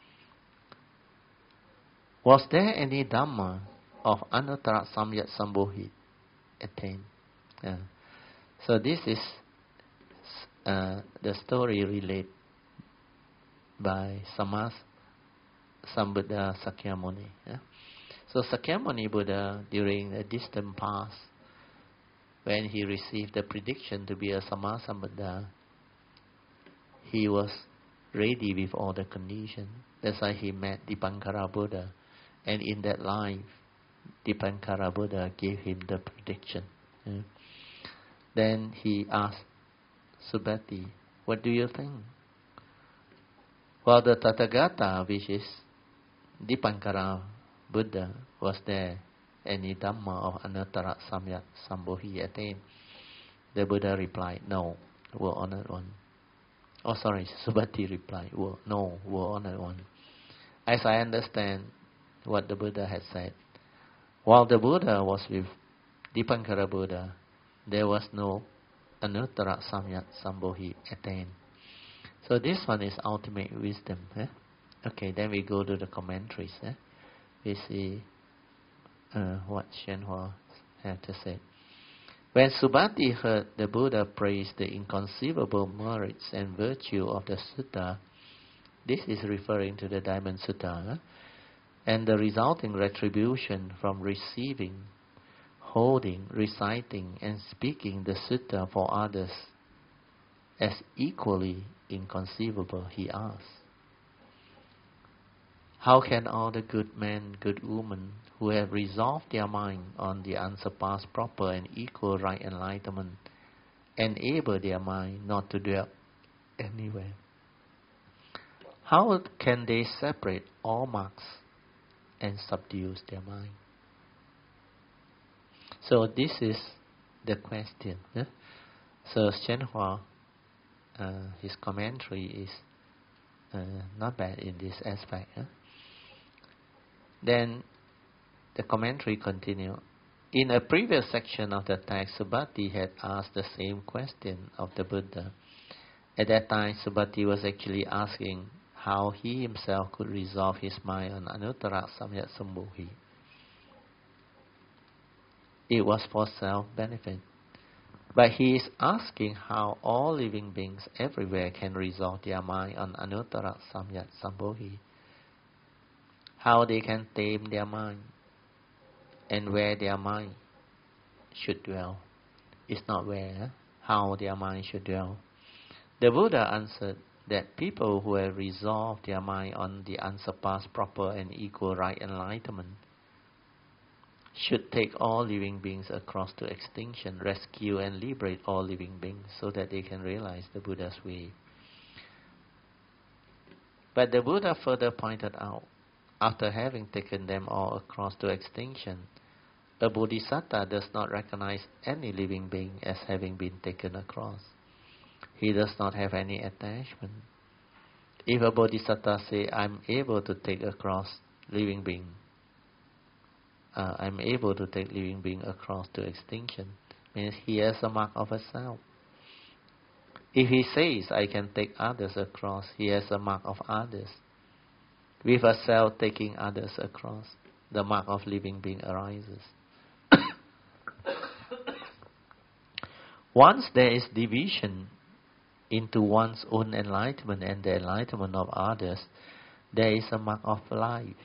A: Was there any Dhamma of Anuttara Samyak Sambodhi attained? Yeah. So this is uh, the story related by Samas Sambuddha Sakyamuni. Yeah? So Sakyamuni Buddha, during the distant past, when he received the prediction to be a Sammasambuddha, he was ready with all the conditions. That's why he met Dipankara Buddha. And in that life, Dipankara Buddha gave him the prediction. Yeah. Then he asked Subhati, what do you think? While the Tathagata, which is Dipankara Buddha, was there, any Dhamma of Anuttara Samyak Sambodhi attained? The Buddha replied, no, world honored one. Oh, sorry, Subhati replied, well, no, world honored one. As I understand what the Buddha had said, while the Buddha was with Dipankara Buddha, there was no Anuttara Samyak Sambodhi attained. So this one is ultimate wisdom. Eh? Okay, then we go to the commentaries. Eh? We see uh, what Shenhua had to say. When Subhati heard the Buddha praise the inconceivable merits and virtue of the sutta, this is referring to the Diamond Sutta, eh? and the resulting retribution from receiving, holding, reciting, and speaking the sutta for others as equally inconceivable, he asked, how can all the good men, good women, who have resolved their mind on the unsurpassed proper and equal right enlightenment, enable their mind not to dwell anywhere? How can they separate all marks and subdue their mind? So this is the question. Eh? So Shenhua, uh, his commentary is uh, not bad in this aspect. Eh? Then the commentary continued. In a previous section of the text, Subhati had asked the same question of the Buddha. At that time, Subhati was actually asking how he himself could resolve his mind on Anuttara Samyak Sambodhi. It was for self-benefit. But he is asking how all living beings everywhere can resolve their mind on Anuttara Samyak Sambodhi. How they can tame their mind and where their mind should dwell. It's not where, how their mind should dwell. The Buddha answered that people who have resolved their mind on the unsurpassed proper and equal right enlightenment should take all living beings across to extinction, rescue and liberate all living beings so that they can realize the Buddha's way. But the Buddha further pointed out, after having taken them all across to extinction, a bodhisattva does not recognize any living being as having been taken across. He does not have any attachment. If a bodhisattva say, I'm able to take across living being, uh, I'm able to take living being across to extinction, means he has a mark of a self. If he says, I can take others across, he has a mark of others. With a self taking others across, the mark of living being arises. Once there is division into one's own enlightenment and the enlightenment of others, there is a mark of life.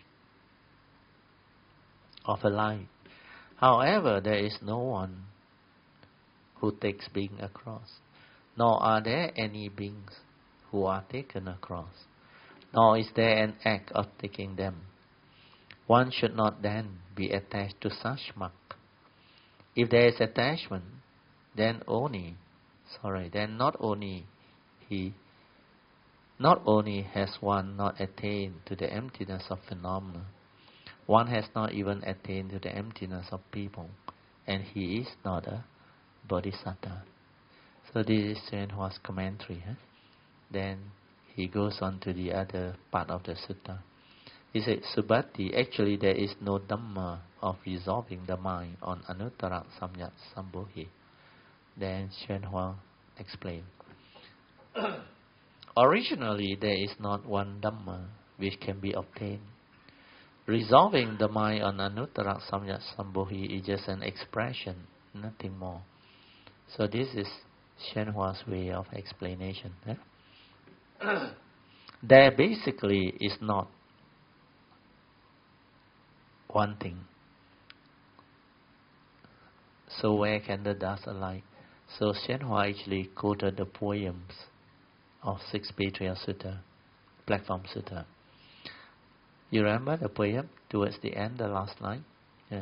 A: Of a life. However, there is no one who takes being across, nor are there any beings who are taken across, nor is there an act of taking them. One should not then be attached to such mark. If there is attachment, then only, sorry, then not only he, not only has one not attained to the emptiness of phenomena, one has not even attained to the emptiness of people, and he is not a bodhisattva. So this is Shenhua's commentary. Huh? Then he goes on to the other part of the sutta. He said, Subhati, actually there is no Dhamma of resolving the mind on Anuttara Samyak Sambodhi. Then Shenhua explained. Originally there is not one Dhamma which can be obtained. Resolving the mind on Anuttara Samyak Sambodhi is just an expression, nothing more. So this is Shenhua's way of explanation. Eh? There basically is not one thing. So where can the dust alight? So Shenhua actually quoted the poems of Sixth Patriarch Sutta, Platform Sutta. You remember the poem towards the end, the last line? Yeah.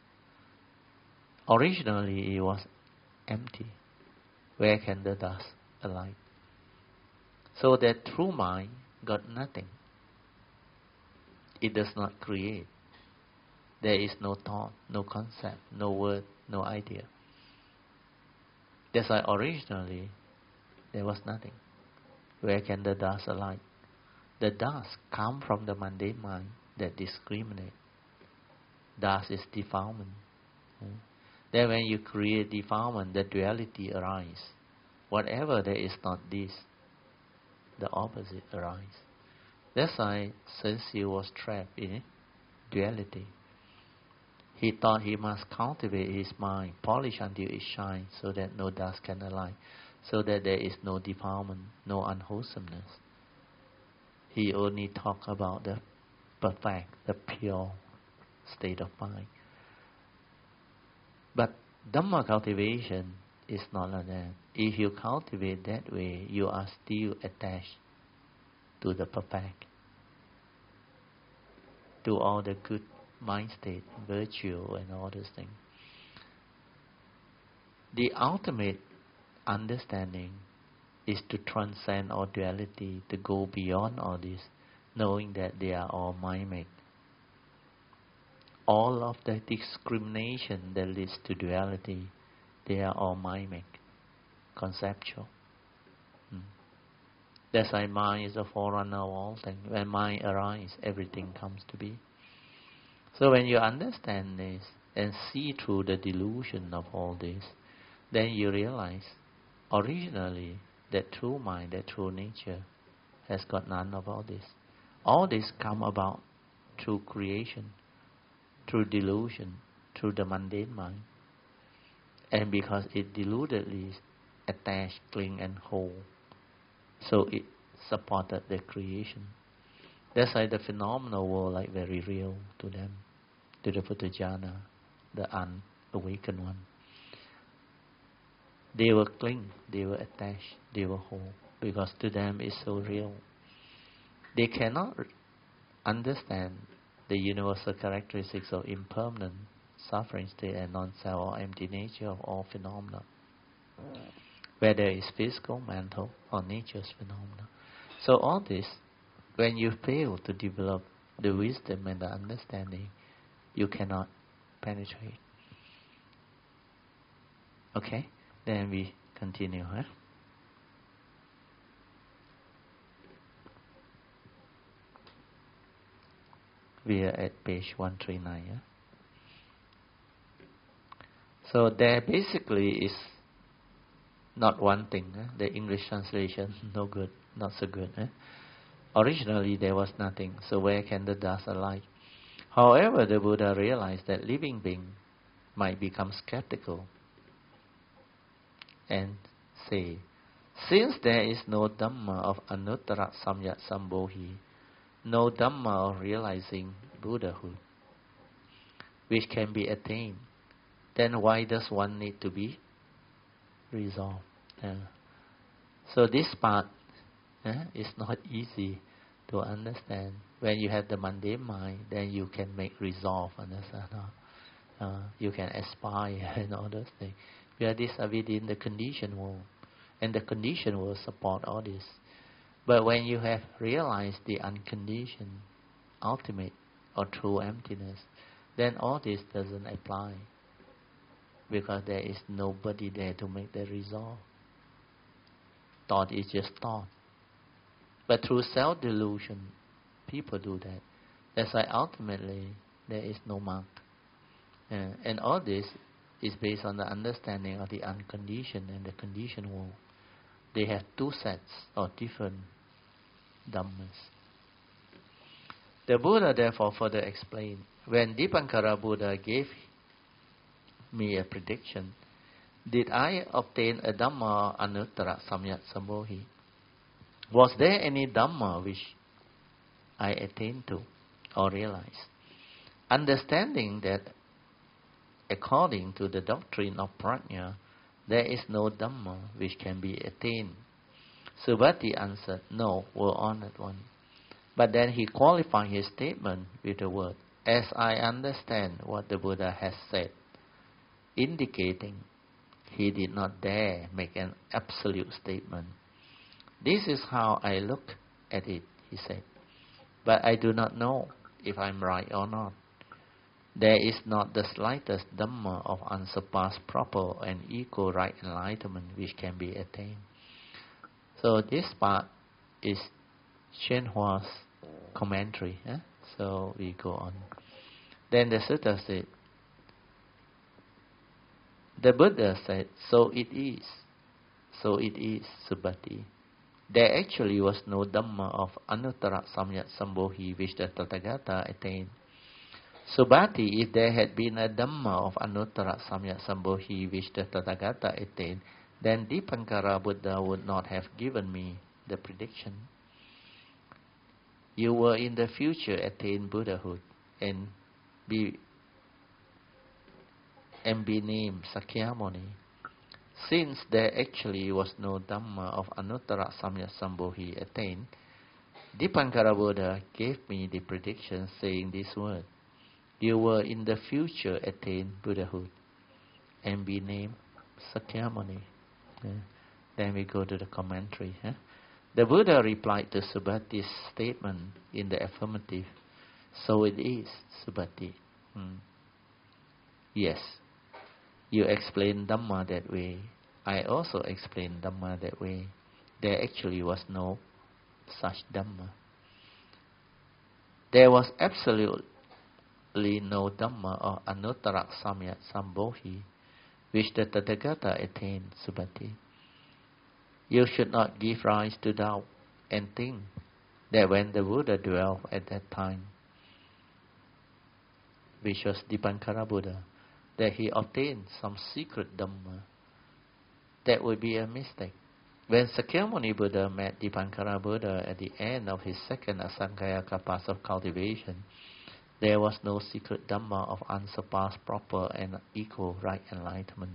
A: Originally it was empty. Where can the dust alight? So that true mind got nothing. It does not create. There is no thought, no concept, no word, no idea. That's why originally there was nothing. Where can the dust alight? The dust comes from the mundane mind that discriminates. Dust is defilement. Hmm? Then when you create defilement, the duality arises. Whatever there is not this, the opposite arises. That's why Sensi was trapped in duality. He thought he must cultivate his mind, polish until it shines, so that no dust can alight, so that there is no defilement, no unwholesomeness. He only talked about the perfect, the pure state of mind. But Dhamma cultivation is not like that. If you cultivate that way, you are still attached to the perfect, to all the good mind state, virtue, and all those things. The ultimate understanding is to transcend all duality, to go beyond all this, knowing that they are all mind-made. All of the discrimination that leads to duality, they are all mind-made, conceptual. Hmm. That's why mind is the forerunner of all things. When mind arises, everything comes to be. So when you understand this and see through the delusion of all this, then you realize originally that true mind, that true nature has got none of all this. All this come about through creation, through delusion, through the mundane mind. And because it deludedly attached, cling and hold, so it supported the creation. That's why the phenomenal world like very real to them, to the Puthujjana, the unawakened one. They will cling, they will attach, they will hold, because to them it's so real. They cannot understand the universal characteristics of impermanent suffering state and non-self or empty nature of all phenomena, whether it's physical, mental, or nature's phenomena. So all this, when you fail to develop the wisdom and the understanding, you cannot penetrate. Okay? Then we continue, huh? We are at page one thirty-nine, yeah? So there basically is not one thing. Eh? The English translation, no good, not so good. Eh? Originally there was nothing, so where can the dust alight? However, the Buddha realized that living beings might become skeptical and say, since there is no Dhamma of Anuttara Samyak Sambodhi, no Dhamma of realizing Buddhahood, which can be attained, then why does one need to be resolved? Uh, so this part uh, is not easy to understand. When you have the mundane mind, then you can make resolve, understand? Uh, you can aspire and all those things. Where these are within the conditioned world, and the conditioned will support all this. But when you have realized the unconditioned, ultimate or true emptiness, then all this doesn't apply, because there is nobody there to make the resolve. Thought is just thought. But through self-delusion, people do that. That's why ultimately there is no mark. Uh, and all this is based on the understanding of the unconditioned and the conditioned world. They have two sets of different Dhammas. The Buddha therefore further explained, when Dipankara Buddha gave me a prediction, did I obtain a Dhamma Anuttara Samyak Sambodhi? Was there any Dhamma which I attained to or realized? Understanding that according to the doctrine of Prajna, there is no Dhamma which can be attained. Subhati answered, no, O honored one. But then he qualified his statement with the word, as I understand what the Buddha has said, indicating he did not dare make an absolute statement. This is how I look at it, he said. But I do not know if I'm right or not. There is not the slightest Dhamma of unsurpassed proper and equal right enlightenment which can be attained. So this part is Shen Hua's commentary. Eh? So we go on. Then the sutta said, the Buddha said, so it is, so it is, Subhati. There actually was no Dhamma of Anuttara Samyak Sambodhi which the Tathagata attained. Subhati, if there had been a Dhamma of Anuttara Samyak Sambodhi which the Tathagata attained, then Dipankara Buddha would not have given me the prediction. You will in the future attain Buddhahood and be and be named Sakyamuni. Since there actually was no Dhamma of Anuttara Samyak Sambodhi attained, Dipankara Buddha gave me the prediction saying this word: you will in the future attain Buddhahood and be named Sakyamuni. Yeah. Then we go to the commentary. Huh? The Buddha replied to Subhati's statement in the affirmative. So it is, Subhati. Hmm. Yes, you explain Dhamma that way. I also explain Dhamma that way. There actually was no such Dhamma. There was absolutely no Dhamma or Anuttara Samyak Sambodhi which the Tathagata attained, Subhati. You should not give rise to doubt and think that when the Buddha dwelt at that time, which was Dipankara Buddha, that he obtained some secret Dhamma. That would be a mistake. When Sakyamuni Buddha met Dipankara Buddha at the end of his second Asankhaya path of cultivation, there was no secret Dhamma of unsurpassed proper and equal right enlightenment.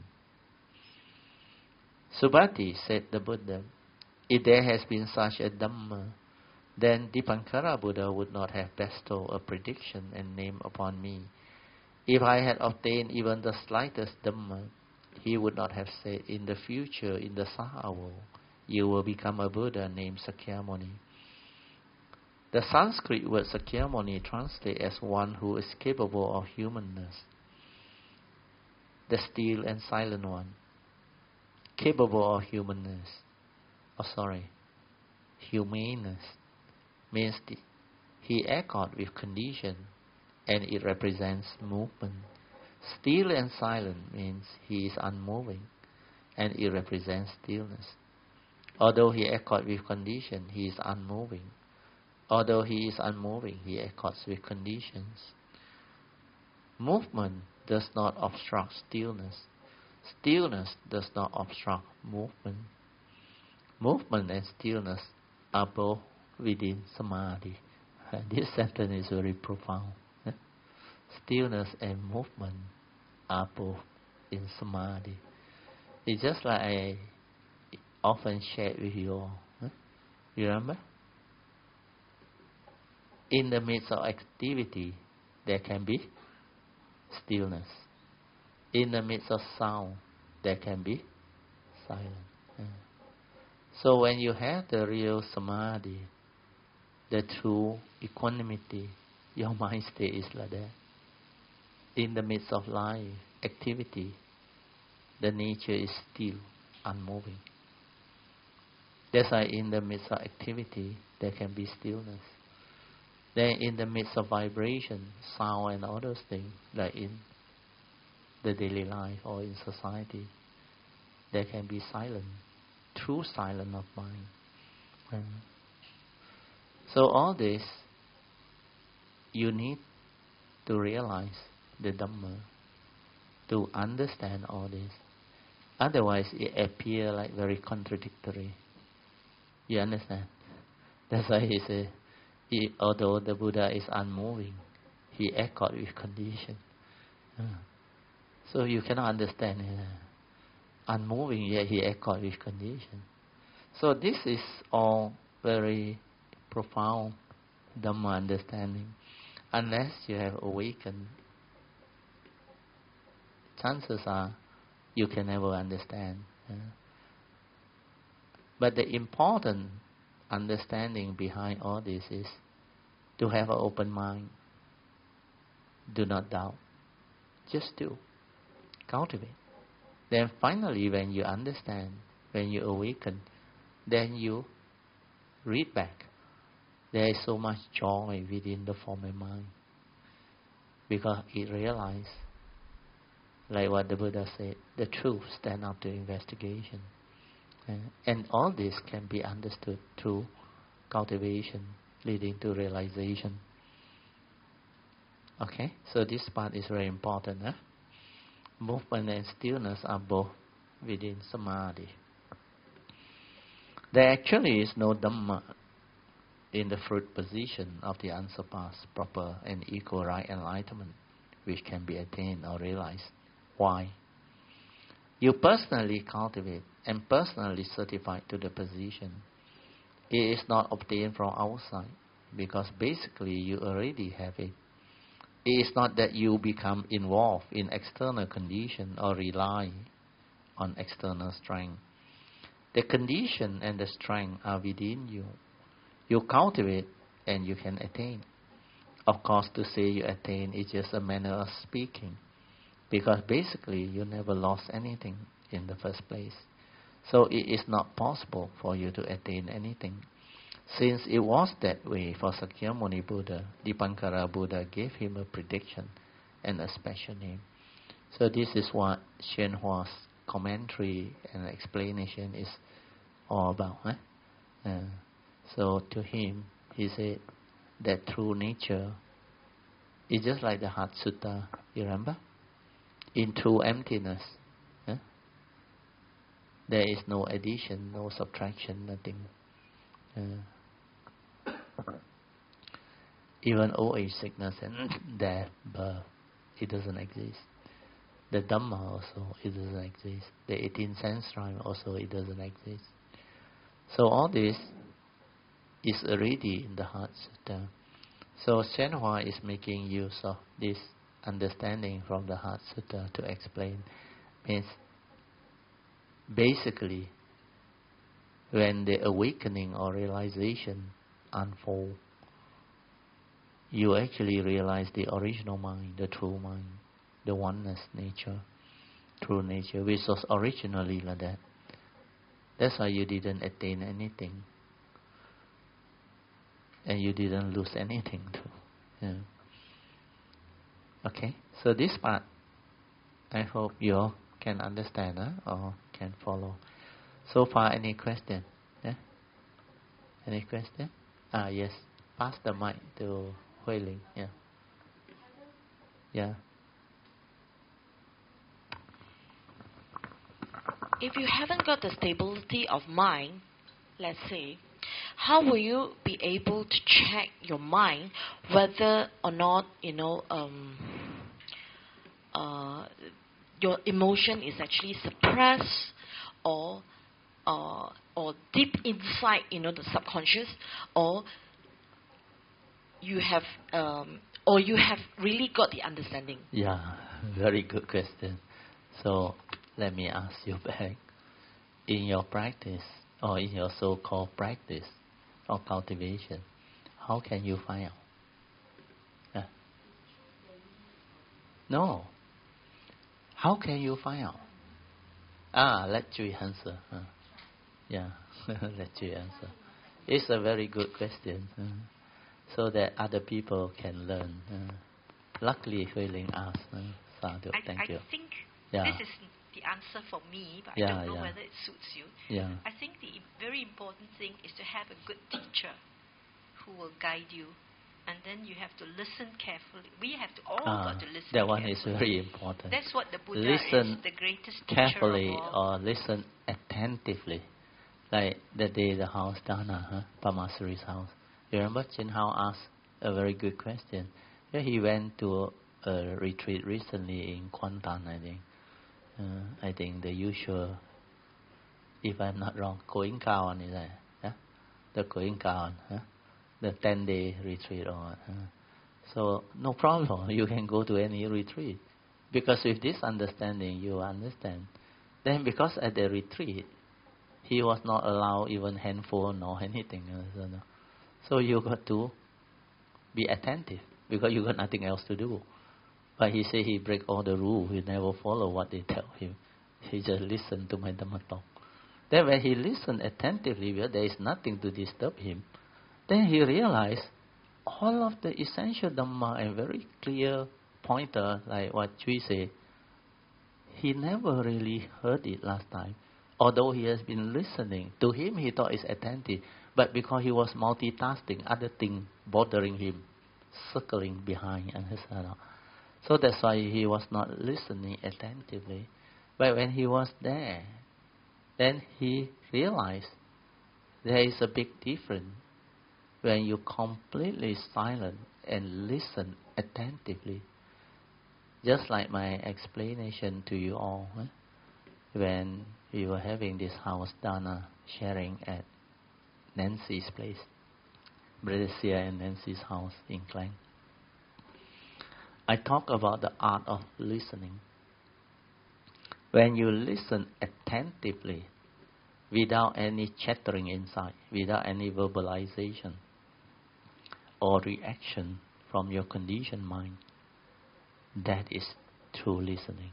A: Subhati, said the Buddha, if there has been such a Dhamma, then Dipankara Buddha would not have bestowed a prediction and name upon me. If I had obtained even the slightest Dhamma, he would not have said, in the future, in the Sahawa, you will become a Buddha named Sakyamuni. The Sanskrit word Sakyamuni translates as one who is capable of humanness, the still and silent one. Capable of humanness, oh sorry, humaneness, means he accord with condition and it represents movement. Still and silent means he is unmoving and it represents stillness. Although he accord with condition, he is unmoving. Although he is unmoving, he accords with conditions. Movement does not obstruct stillness. Stillness does not obstruct movement. Movement and stillness are both within samadhi. This sentence is very profound. Stillness and movement are both in samadhi. It's just like I often share with you all. You remember? In the midst of activity, there can be stillness. In the midst of sound, there can be silence. Yeah. So when you have the real samadhi, the true equanimity, your mind state is like that. In the midst of life, activity, the nature is still, unmoving. That's why in the midst of activity, there can be stillness. Then in the midst of vibration, sound and all those things, like in the daily life or in society, there can be silence, true silence of mind. Mm. So all this, you need to realize the Dhamma, to understand all this. Otherwise, it appears like very contradictory. You understand? That's why he says, he, although the Buddha is unmoving, he accords with condition. Uh. So you cannot understand it. Unmoving, yet he accords with condition. So this is all very profound Dhamma understanding. Unless you have awakened, chances are you can never understand. Uh. But the important understanding behind all this is to have an open mind. Do not doubt. Just do. Cultivate. Then finally, when you understand, when you awaken, then you read back. There is so much joy within the former mind. Because it realizes, like what the Buddha said, the truth stand up to investigation. Uh, and all this can be understood through cultivation, leading to realization. Okay, so this part is very important. Huh? Movement and stillness are both within samadhi. There actually is no Dhamma in the fruit position of the unsurpassed, proper and equal right enlightenment, which can be attained or realized. Why? You personally cultivate and personally certify to the position. It is not obtained from outside, because basically you already have it. It is not that you become involved in external condition or rely on external strength. The condition and the strength are within you. You cultivate and you can attain. Of course, to say you attain is just a manner of speaking, because basically you never lost anything in the first place. So it is not possible for you to attain anything. Since it was that way for Sakyamuni Buddha, Dipankara Buddha gave him a prediction and a special name. So this is what Xianhua's commentary and explanation is all about. Eh? Uh, so to him, he said that true nature is just like the Heart Sutta. You remember? In true emptiness, eh? there is no addition, no subtraction, nothing. Uh, even old age, sickness, and death, birth, it doesn't exist. The Dhamma also, it doesn't exist. The eighteenth sense rhyme also, it doesn't exist. So all this is already in the Heart Sutta. So Xianhua is making use of this understanding from the Heart Sutta to explain. Means basically, when the awakening or realization unfold, you actually realize the original mind, the true mind, the oneness nature, true nature, which was originally like that. That's why you didn't attain anything. And you didn't lose anything too. Yeah. Okay, so this part, I hope you all can understand huh? or can follow. So far, any question? Yeah? Any question? Ah, yes. Pass the mic to Hui Ling. Yeah. Yeah.
B: If you haven't got the stability of mind, let's say, how will you be able to check your mind whether or not, you know, um, uh, your emotion is actually suppressed or uh, or deep inside, you know, the subconscious, or you have um, or you have really got the understanding?
A: Yeah, very good question. So let me ask you back. In your practice, or in your so-called practice or cultivation, how can you find out? Yeah. No. How can you find out? Ah, let Jui answer. Uh, yeah, let Jui answer. It's a very good question, uh, so that other people can learn. Uh, luckily, Hui Ling asked. Uh, Sadhu,
C: I,
A: thank
C: I
A: you.
C: think
A: Yeah.
C: this is the answer for me, but
A: Yeah,
C: I don't know
A: yeah.
C: whether it suits you.
A: Yeah.
C: I think the very important thing is to have a good teacher who will guide you, and then you have to listen carefully. We have to all
A: Ah,
C: got to listen.
A: that one
C: carefully.
A: is very important.
C: That's what the Buddha
A: Listen
C: is, the greatest
A: carefully
C: teacher of all.
A: or listen attentively. Like the day the house Dana, huh? Pamasuri's house. You remember Chin Hao asked a very good question. Yeah, he went to a retreat recently in Kuantan, I think. Uh, I think the usual, if I'm not wrong, Koin Kawan is that? Yeah? The Koin Kawan, huh? The ten day retreat. Or, uh, so no problem, you can go to any retreat. Because with this understanding, you understand. Then because at the retreat, he was not allowed even handphone or anything. So you got to be attentive because you got nothing else to do. But he said he break all the rules. He never follow what they tell him. He just listen to my Dhamma talk. Then when he listened attentively, where there is nothing to disturb him, then he realized all of the essential Dhamma and very clear pointer, like what Chui said, he never really heard it last time. Although he has been listening, to him he thought it's attentive. But because he was multitasking, other things bothering him, circling behind and et cetera. So that's why he was not listening attentively. But when he was there, then he realized there is a big difference when you completely silent and listen attentively. Just like my explanation to you all, eh? When we were having this house dana sharing at Nancy's place, Brother Sia and Nancy's house in Klang. I talk about the art of listening. When you listen attentively, without any chattering inside, without any verbalization or reaction from your conditioned mind, that is true listening.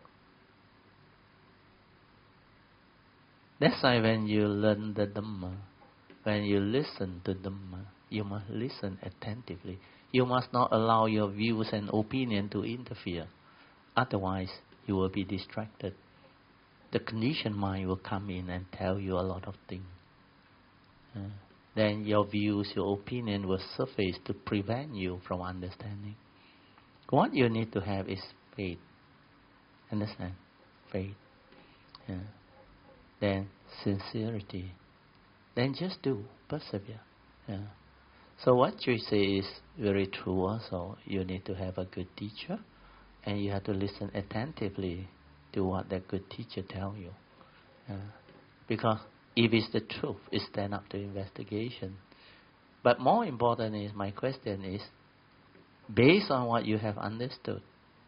A: That's why when you learn the Dhamma, when you listen to Dhamma, you must listen attentively. You must not allow your views and opinion to interfere. Otherwise, you will be distracted. The conditioned mind will come in and tell you a lot of things. Uh, then your views, your opinion will surface to prevent you from understanding. What you need to have is faith. Understand? Faith. Yeah. Then sincerity. Then just do. Persevere. Yeah. So what you say is very true also. You need to have a good teacher. And you have to listen attentively to what that good teacher tell you. Yeah. Because if it's the truth, it stand up to investigation. But more important is, my question is, based on what you have understood,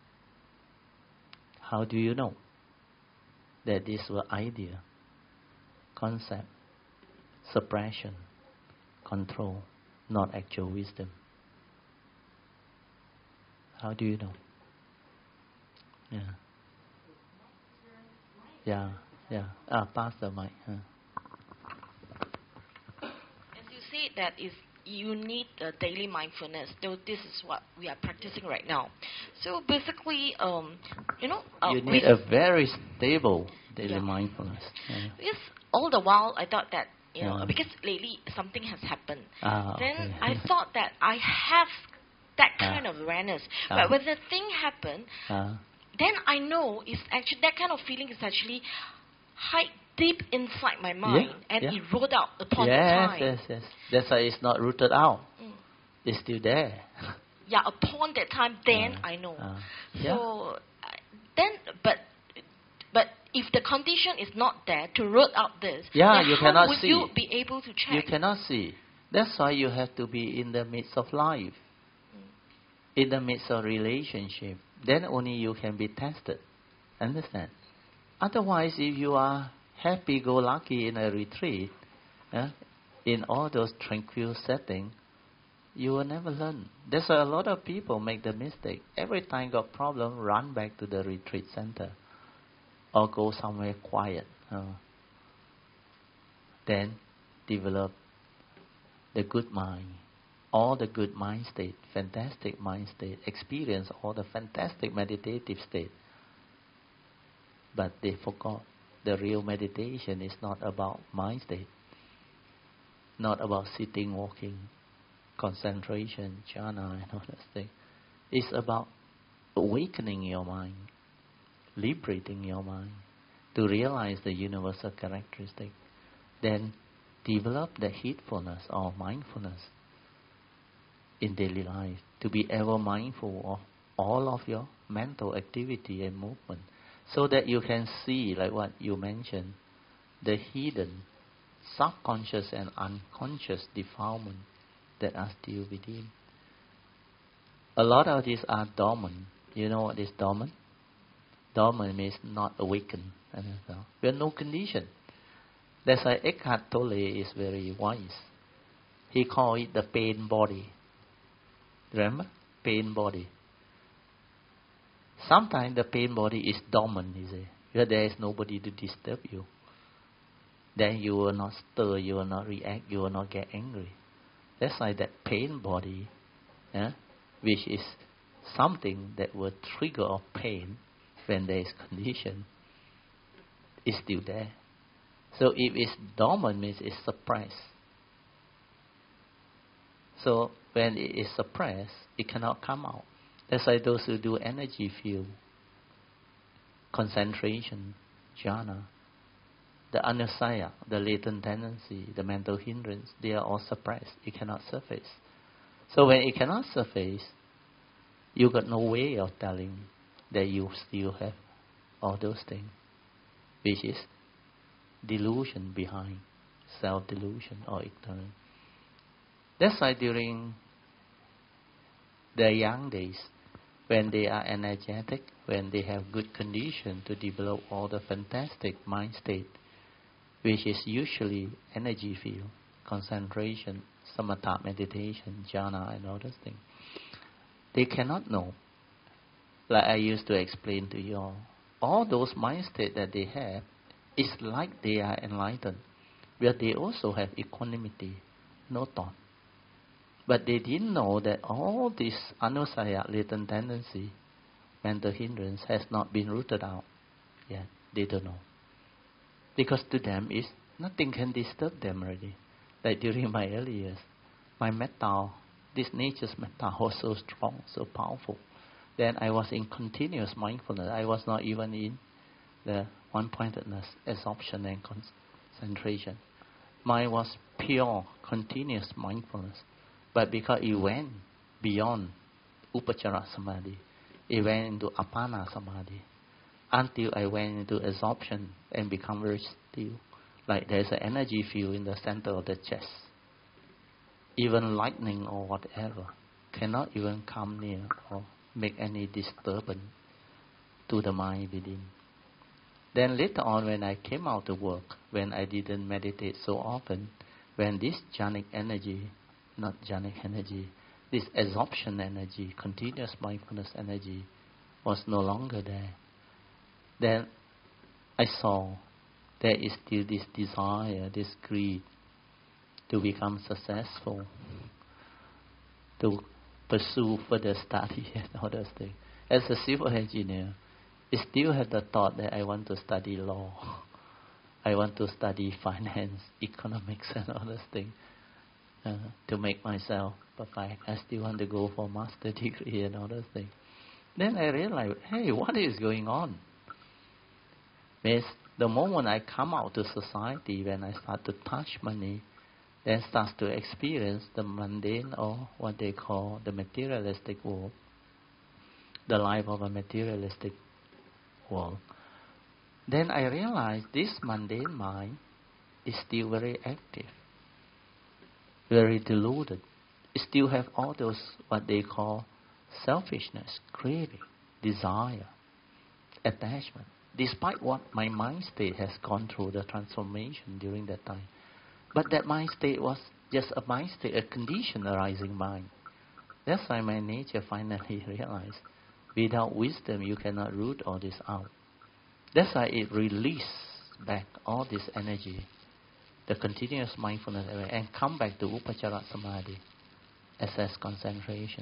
A: how do you know that these were idea, concept, suppression, control, not actual wisdom? How do you know? Yeah. Yeah, yeah. Ah, pass the mic. Huh.
B: As you say, that is, you need uh, daily mindfulness. So this is what we are practicing right now. So basically, um, you know, uh,
A: you need a very stable daily
B: yeah.
A: mindfulness. Yeah.
B: Because all the while I thought that, you know,
A: Yeah.
B: because lately something has happened.
A: Ah,
B: then
A: okay.
B: I thought that I have that
A: Ah.
B: kind of awareness.
A: Ah.
B: But when the thing happened,
A: Ah.
B: then I know it's actually that kind of feeling is actually hide deep inside my mind,
A: Yeah,
B: and
A: yeah.
B: it rolled out upon
A: yes,
B: the time.
A: yes, yes. That's why it's not rooted out.
B: Mm.
A: It's still there.
B: Yeah, upon that time, then
A: Ah,
B: I know.
A: ah.
B: So
A: Yeah.
B: uh, then, but but if the condition is not there to root out this,
A: Yeah,
B: then
A: you
B: how
A: cannot
B: would
A: see.
B: you be able to check?
A: You cannot see. That's why you have to be in the midst of life,
B: Mm.
A: in the midst of relationship. Then only you can be tested. Understand? Otherwise, if you are happy-go-lucky in a retreat, eh, in all those tranquil settings, you will never learn. That's why a lot of people make the mistake. Every time got problem, run back to the retreat center or go somewhere quiet. Uh, then develop the good mind, all the good mind state, fantastic mind state, experience all the fantastic meditative state. But they forgot the real meditation is not about mind state, not about sitting, walking, concentration, jhana, and all that thing. It's about awakening your mind, liberating your mind to realize the universal characteristic. Then develop the heedfulness or mindfulness in daily life to be ever mindful of all of your mental activity and movement, so that you can see, like what you mentioned, the hidden, subconscious and unconscious defilement that are still within. A lot of these are dormant. You know what is dormant? Dormant means not awakened. We have no condition. That's why Eckhart Tolle is very wise. He called it the pain body. Remember? Pain body. Sometimes the pain body is dormant, you see. Where there is nobody to disturb you. Then you will not stir, you will not react, you will not get angry. That's why that pain body, yeah, which is something that will trigger of pain when there is condition, is still there. So if it's dormant, means it's suppressed. So when it is suppressed, it cannot come out. That's why those who do energy field, concentration, jhana, the anusaya, the latent tendency, the mental hindrance, they are all suppressed. It cannot surface. So when it cannot surface, you got no way of telling that you still have all those things, which is delusion behind, self-delusion or ignorance. That's why during their young days, when they are energetic, when they have good condition to develop all the fantastic mind state, which is usually energy field, concentration, samatha meditation, jhana and all those things, they cannot know. Like I used to explain to you all, all those mind state that they have is like they are enlightened, where they also have equanimity, no thought. But they didn't know that all this anusaya, latent tendency, mental hindrance has not been rooted out yet. They don't know. Because to them, is nothing can disturb them already. Like during my early years, my metta, this nature's metta was so strong, so powerful. Then I was in continuous mindfulness. I was not even in the one-pointedness, absorption and concentration. Mine was pure, continuous mindfulness. But because it went beyond Upachara Samadhi, it went into Apana Samadhi, until I went into absorption and become very still. Like there's an energy field in the center of the chest. Even lightning or whatever cannot even come near or make any disturbance to the mind within. Then later on, when I came out to work, when I didn't meditate so often, when this jhanic energy, not jhanic energy, this absorption energy, continuous mindfulness energy, was no longer there, then I saw there is still this desire, this greed to become successful, to pursue further study and all those things. As a civil engineer, I still have the thought that I want to study law. I want to study finance, economics and all those things uh, to make myself perfect. I still want to go for master degree and all those things. Then I realized, hey, what is going on? Means the moment I come out to society, when I start to touch money, then starts to experience the mundane or what they call the materialistic world, the life of a materialistic world. Then I realize this mundane mind is still very active, very deluded. It still have all those what they call selfishness, craving, desire, attachment. Despite what my mind state has gone through the transformation during that time. But that mind state was just a mind state, a condition arising mind. That's why my nature finally realized, without wisdom you cannot root all this out. That's why it released back all this energy, the continuous mindfulness, and come back to Upachara Samadhi, assess concentration,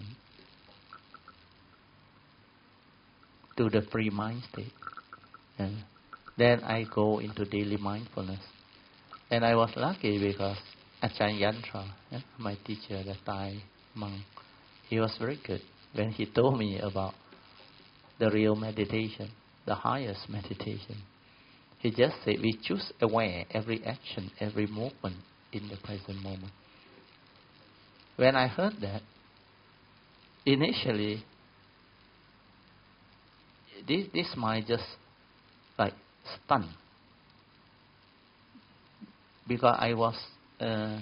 A: to the free mind state. And then I go into daily mindfulness. And I was lucky because Ajahn Yantra, yeah, my teacher, the Thai monk, he was very good when he told me about the real meditation, the highest meditation. He just said, we choose aware every action, every movement in the present moment. When I heard that, initially, this, this mind just like stunned. Because I was, uh,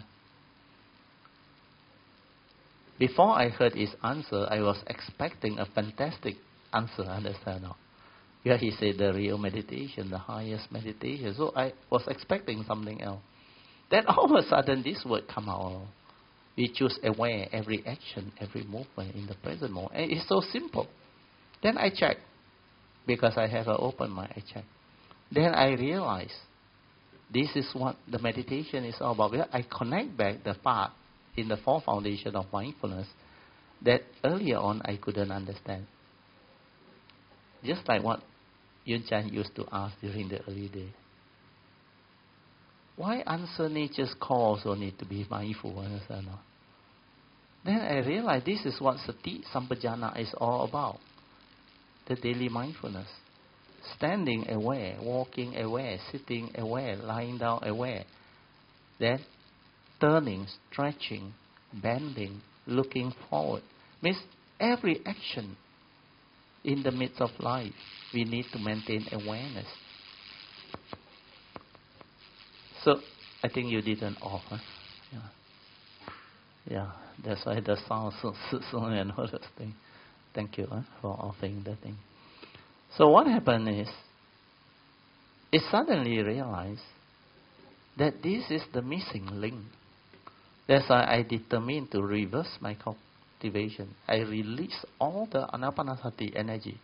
A: before I heard his answer, I was expecting a fantastic answer, understand? No? Yeah, he said the real meditation, the highest meditation. So I was expecting something else. Then all of a sudden this word come out. We choose aware every action, every movement in the present moment. And it's so simple. Then I check, because I have an open mind, I check. Then I realize this is what the meditation is all about. I connect back the part in the four foundation of mindfulness that earlier on I couldn't understand. Just like what Yun Chan used to ask during the early day. Why answer nature's call also need to be mindful? Understand? Then I realized this is what Sati Sampajana is all about. The daily mindfulness. Standing aware, walking aware, sitting aware, lying down aware. Then turning, stretching, bending, looking forward. Means every action in the midst of life, we need to maintain awareness. So, I think you didn't off, huh? Yeah. Yeah, that's why the sound so, so, so and all those things. Thank you huh, for offering the thing. So what happened is, it suddenly realized that this is the missing link. That's why I determined to reverse my cultivation. I release all the anapanasati energy.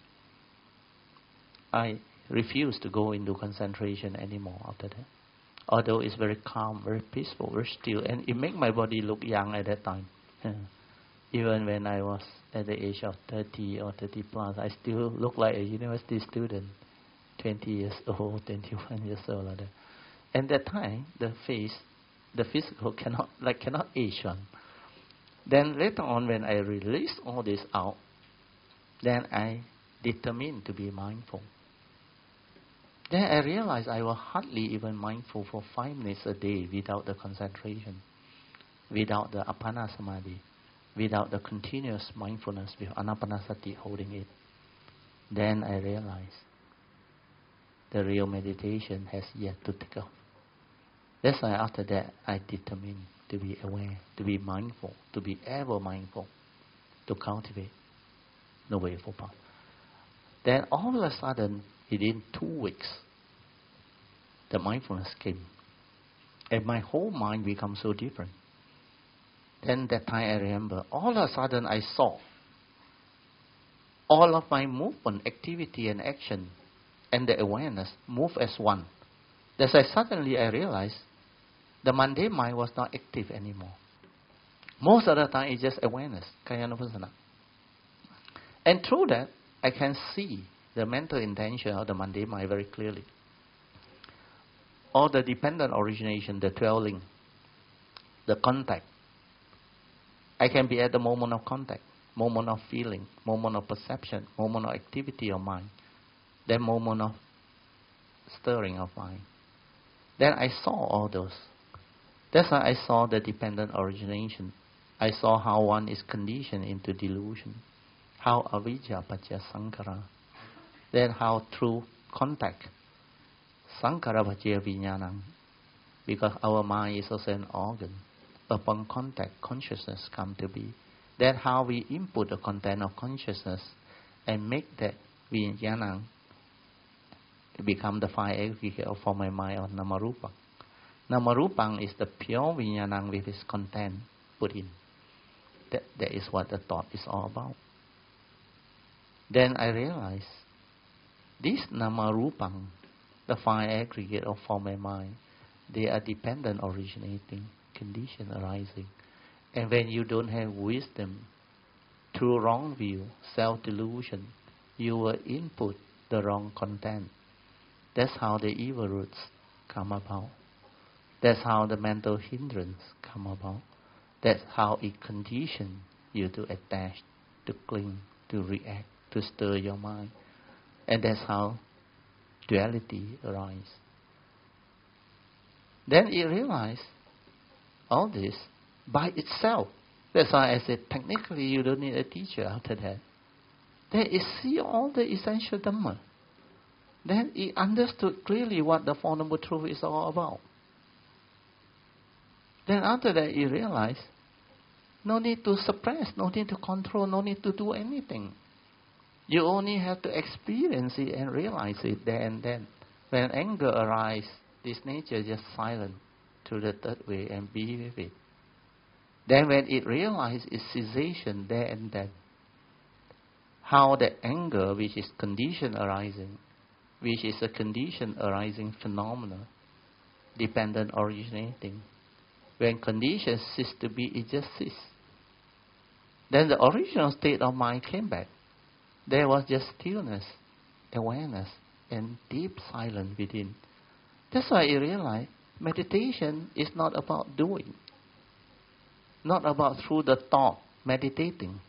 A: I refuse to go into concentration anymore after that. Although it's very calm, very peaceful, very still, and it made my body look young at that time. Even when I was at the age of thirty or thirty plus, I still look like a university student, twenty years old, twenty-one years old, like that. And that time, the face, the physical cannot, like cannot age on. Then later on, when I released all this out, then I determined to be mindful. Then I realized I was hardly even mindful for five minutes a day without the concentration, without the apana samadhi, without the continuous mindfulness with anapanasati holding it. Then I realized the real meditation has yet to take off. That's why after that I determined to be aware, to be mindful, to be ever mindful, to cultivate the way for path. Then all of a sudden, within two weeks, the mindfulness came. And my whole mind became so different. Then that time I remember, all of a sudden I saw all of my movement, activity and action and the awareness move as one. That's why suddenly I realized the mundane mind was not active anymore. Most of the time it's just awareness, Kayanapasana. And through that, I can see the mental intention of the mundane mind very clearly. All the dependent origination, the twelve link, the contact. I can be at the moment of contact, moment of feeling, moment of perception, moment of activity of mind, then moment of stirring of mind. Then I saw all those. That's why I saw the dependent origination. I saw how one is conditioned into delusion, how avijja paccaya sankhara. Then how through contact, sankhara paccaya vijnanam, because our mind is also an organ. Upon contact, consciousness come to be. Then how we input the content of consciousness and make that vijnanam become the five aggregate of form and mind or namarupang. Namarupang is the pure vijnanam with its content put in. That, that is what the thought is all about. Then I realized this namarupang, the five aggregate of form and mind, they are dependent originating, condition arising. And when you don't have wisdom, through wrong view, self-delusion, you will input the wrong content. That's how the evil roots come about. That's how the mental hindrance come about. That's how it conditions you to attach, to cling, to react, to stir your mind. And that's how duality arises. Then you realize all this by itself. That's why I said, technically you don't need a teacher after that. Then you see all the essential Dhamma. Then he understood clearly what the Four Noble Truths is all about. Then after that he realized, no need to suppress, no need to control, no need to do anything. You only have to experience it and realize it there and then. When anger arises, this nature just silent through the third way and be with it. Then when it realizes its cessation there and then, how the anger, which is condition arising, which is a condition arising phenomena, dependent originating, when conditions cease to be, it just ceases. Then the original state of mind came back. There was just stillness, awareness, and deep silence within. That's why you realize meditation is not about doing, not about through the thought, meditating.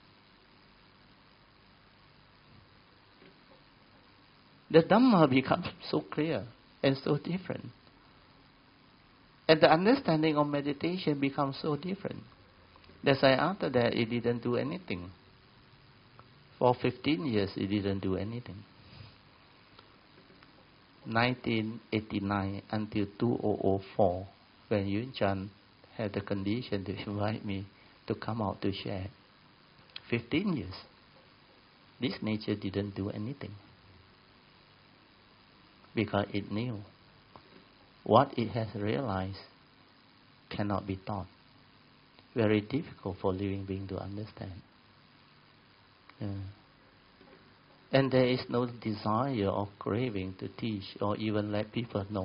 A: The Dhamma becomes so clear and so different. And the understanding of meditation becomes so different. That's why after that, it didn't do anything. For fifteen years, it didn't do anything. nineteen eighty-nine until two thousand four, when Yun Chan had the condition to invite me to come out to share. fifteen years. This nature didn't do anything. Because it knew what it has realized cannot be taught. Very difficult for living being to understand. Yeah. And there is no desire or craving to teach or even let people know.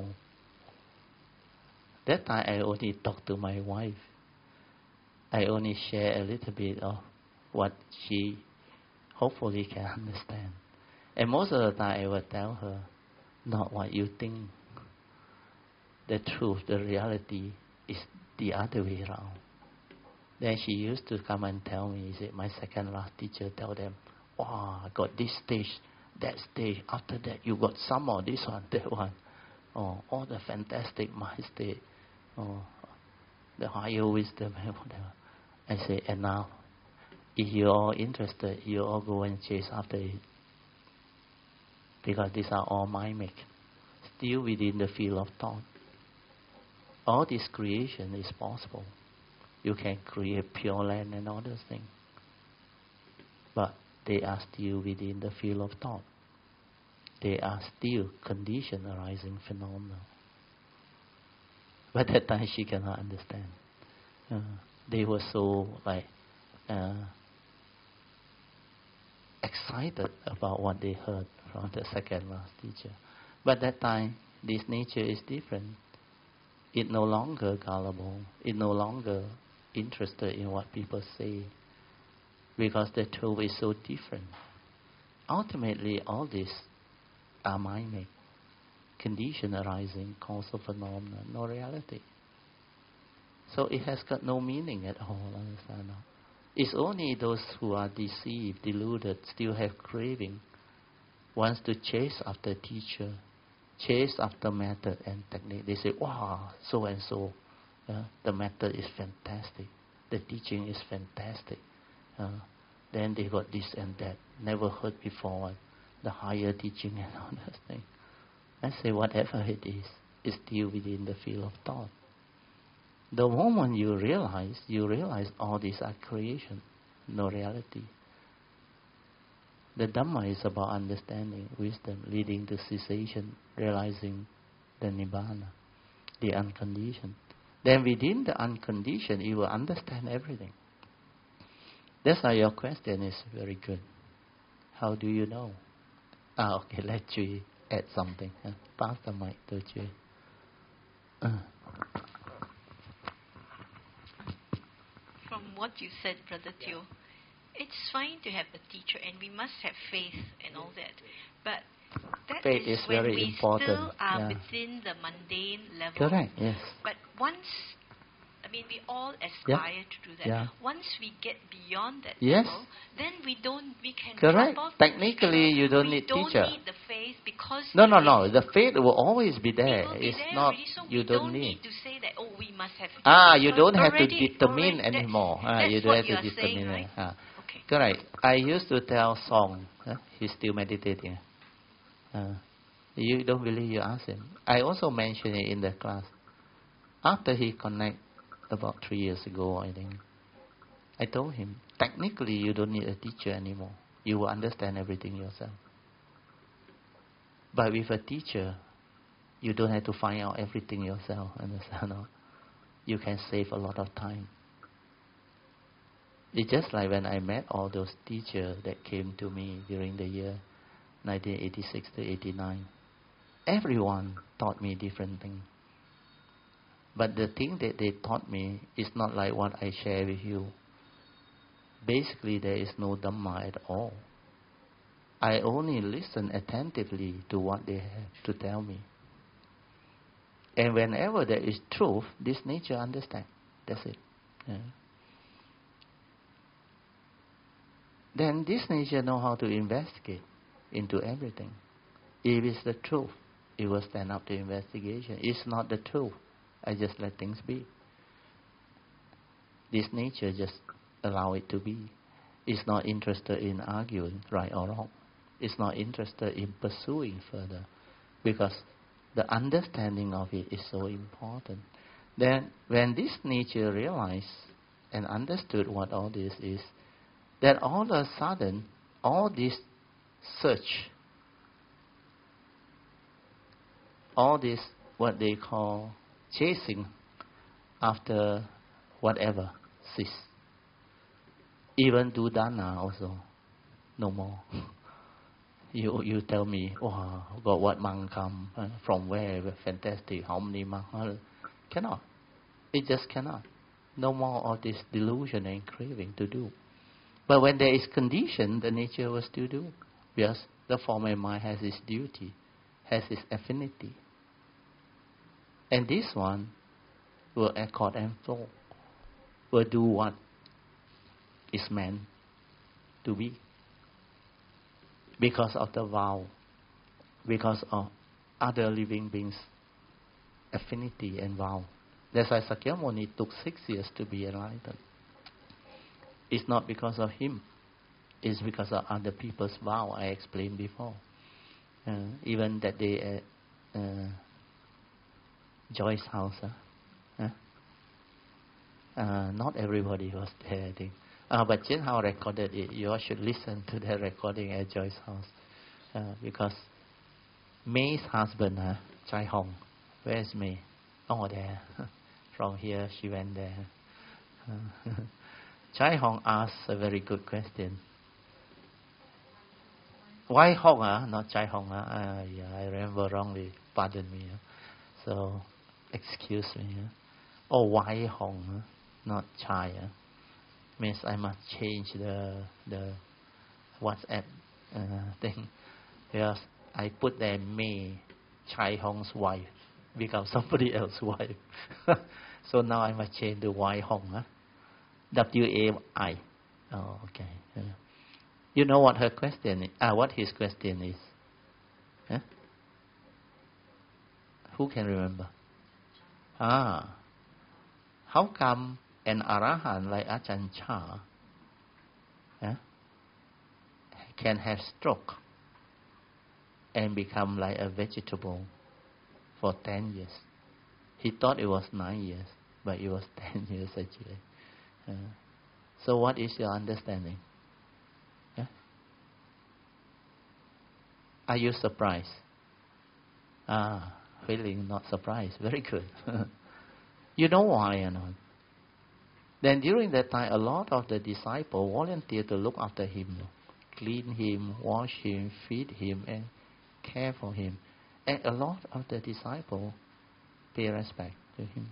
A: That time I only talk to my wife. I only share a little bit of what she hopefully can understand. And most of the time I will tell her, not what you think. The truth, the reality is the other way around. Then she used to come and tell me, she said, my second last teacher tell them, wow, I got this stage, that stage, after that you got some more, this one, that one. Oh, all the fantastic mind state. Oh, the higher wisdom and whatever. I say, and now, if you're all interested, you all go and chase after it. Because these are all mind make. Still within the field of thought. All this creation is possible. You can create pure land and all those things. But they are still within the field of thought. They are still condition arising phenomena. But that time she cannot understand. Uh, they were so like uh, excited about what they heard from the second last teacher. But that time, this nature is different. It no longer gullible. It no longer interested in what people say. Because the truth is so different. Ultimately, all this are mind-made. Condition arising, causal phenomena, no reality. So it has got no meaning at all, understand? It's only those who are deceived, deluded, still have craving, wants to chase after teacher, chase after method and technique. They say, wow, so and so, uh, the method is fantastic, the teaching is fantastic. Uh, then they got this and that, never heard before, the higher teaching and all those things. I say, whatever it is, it's still within the field of thought. The moment you realize, you realize all these are creation, no reality. The Dhamma is about understanding, wisdom, leading to cessation, realizing the Nibbana, the unconditioned. Then within the unconditioned, you will understand everything. That's why your question is very good. How do you know? Ah, okay, let Chui add something. Uh, pass the mic to Chui. Uh.
C: From what you said, Brother Teo, it's fine to have a teacher and we must have faith and all that. But that
A: faith
C: is,
A: is
C: when
A: very
C: we
A: important.
C: still are
A: Yeah.
C: within the mundane level.
A: Correct, yes.
C: But once, I mean, we all aspire
A: Yeah.
C: to do that.
A: Yeah.
C: Once we get beyond that
A: Yes.
C: level, then we don't, we can
A: Correct.
C: drop off.
A: Technically, you don't
C: we
A: need
C: don't
A: teacher.
C: need the faith because
A: No, no,
C: it
A: no.
C: is-
A: The faith will always be
C: it
A: there.
C: will be
A: It's
C: there
A: not,
C: already, so
A: you
C: we
A: don't
C: don't
A: need.
C: to say that, oh, we must have
A: Ah, you
C: because
A: don't have to
C: already-
A: determine
C: already that's-
A: anymore. Ah,
C: that's
A: you don't
C: what
A: have
C: you
A: to
C: are
A: determine.
C: saying, right?
A: Ah.
C: Okay.
A: Correct. I used to tell Song, huh? He's still meditating. Uh, you don't believe, you ask him. I also mentioned it in the class. After he connect about three years ago, I think, I told him, technically you don't need a teacher anymore. you will understand everything yourself. But with a teacher, you don't have to find out everything yourself, understand? No? You can save a lot of time. It's just like when I met all those teachers that came to me during the year nineteen eighty-six to eighty-nine. Everyone taught me different things. But the thing that they taught me is not like what I share with you. Basically, there is no Dhamma at all. I only listen attentively to what they have to tell me. And whenever there is truth, this nature understands. That's it. Yeah. Then this nature know how to investigate into everything. If it's the truth, it will stand up to investigation. It's not the truth. I just let things be. This nature just allow it to be. It's not interested in arguing right or wrong. It's not interested in pursuing further, because the understanding of it is so important. Then when this nature realized and understood what all this is, then all of a sudden, all this search, all this what they call chasing after whatever cease. Even do dana also, no more. You you tell me, wow, got what monk come uh, from where? Fantastic. How many monks? Cannot. It just cannot. No more of this delusion and craving to do. But when there is condition, the nature will still do. Because the form and mind has its duty, has its affinity. And this one will accord and flow, will do what is meant to be. Because of the vow, because of other living beings' affinity and vow. That's why Sakyamuni took six years to be enlightened. It's not because of him. It's because of other people's vow, I explained before. Uh, even that day at uh, Joyce's house, uh, uh, not everybody was there, I think. Uh, but Chen Hao recorded it. You all should listen to that recording at Joyce's house. Uh, because May's husband, uh, Chai Hong, where is May? Oh, there. From here, she went there. Uh, Chai Hong asked a very good question. Why Hong? Uh? Not Chai Hong. Uh? Uh, yeah, I remember wrongly. Pardon me. Uh? So, excuse me. Uh? Oh, why Hong? Uh? Not Chai. Uh? Means I must change the the WhatsApp uh, thing, because I put there May, Chai Hong's wife, become somebody else's wife. So now I must change the Y Hong. Huh? W A I. Oh, okay. Uh, you know what her question is? Ah, what his question is? Huh? Who can remember? Ah, how come an Arahant like Ajahn Chah eh, can have stroke and become like a vegetable for ten years? He thought it was nine years, but it was ten years actually. Uh, so what is your understanding? Eh? Are you surprised? Ah, feeling not surprised. Very good. You know why or not? Then during that time, a lot of the disciples volunteered to look after him, clean him, wash him, feed him, and care for him. And a lot of the disciples pay respect to him.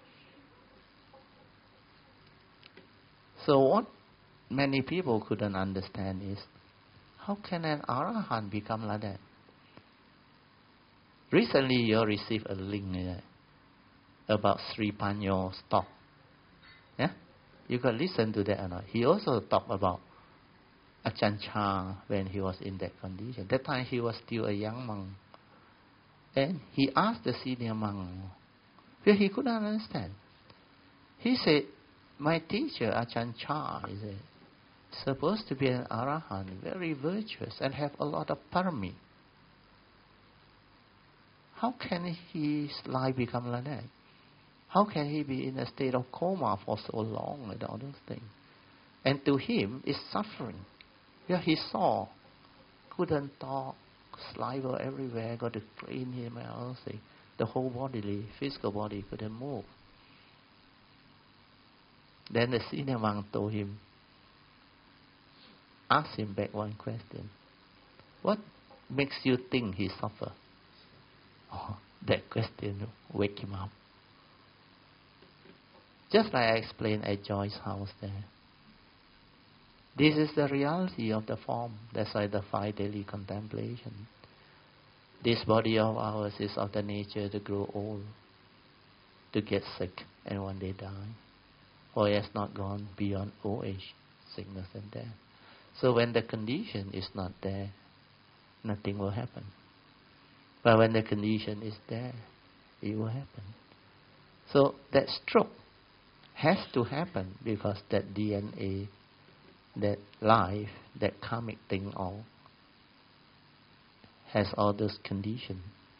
A: So what many people couldn't understand is, how can an Arahant become like that? Recently, you received a link uh, about Sri Panyo stock. Yeah? You can listen to that or not. He also talked about Ajahn Chah when he was in that condition. That time he was still a young monk. And he asked the senior monk, well, he couldn't understand. He said, my teacher, Ajahn Chah, is supposed to be an Arahant, very virtuous, and have a lot of paramita. How can his life become like that? How can he be in a state of coma for so long and all those things? And to him, it's suffering. Yeah, he saw, couldn't talk, saliva everywhere, got to clean him and all things. The whole body, physical body couldn't move. Then the senior monk told him, asked him back one question. What makes you think he suffered? Oh, that question wake him up. Just like I explained at Joyce's house there. This is the reality of the form. That's why the five daily contemplation. This body of ours is of the nature to grow old, to get sick, and one day die. For it has not gone beyond old age, sickness and death. So when the condition is not there, nothing will happen. But when the condition is there, it will happen. So that stroke has to happen because that D N A, that life, that karmic thing all, has all those conditions.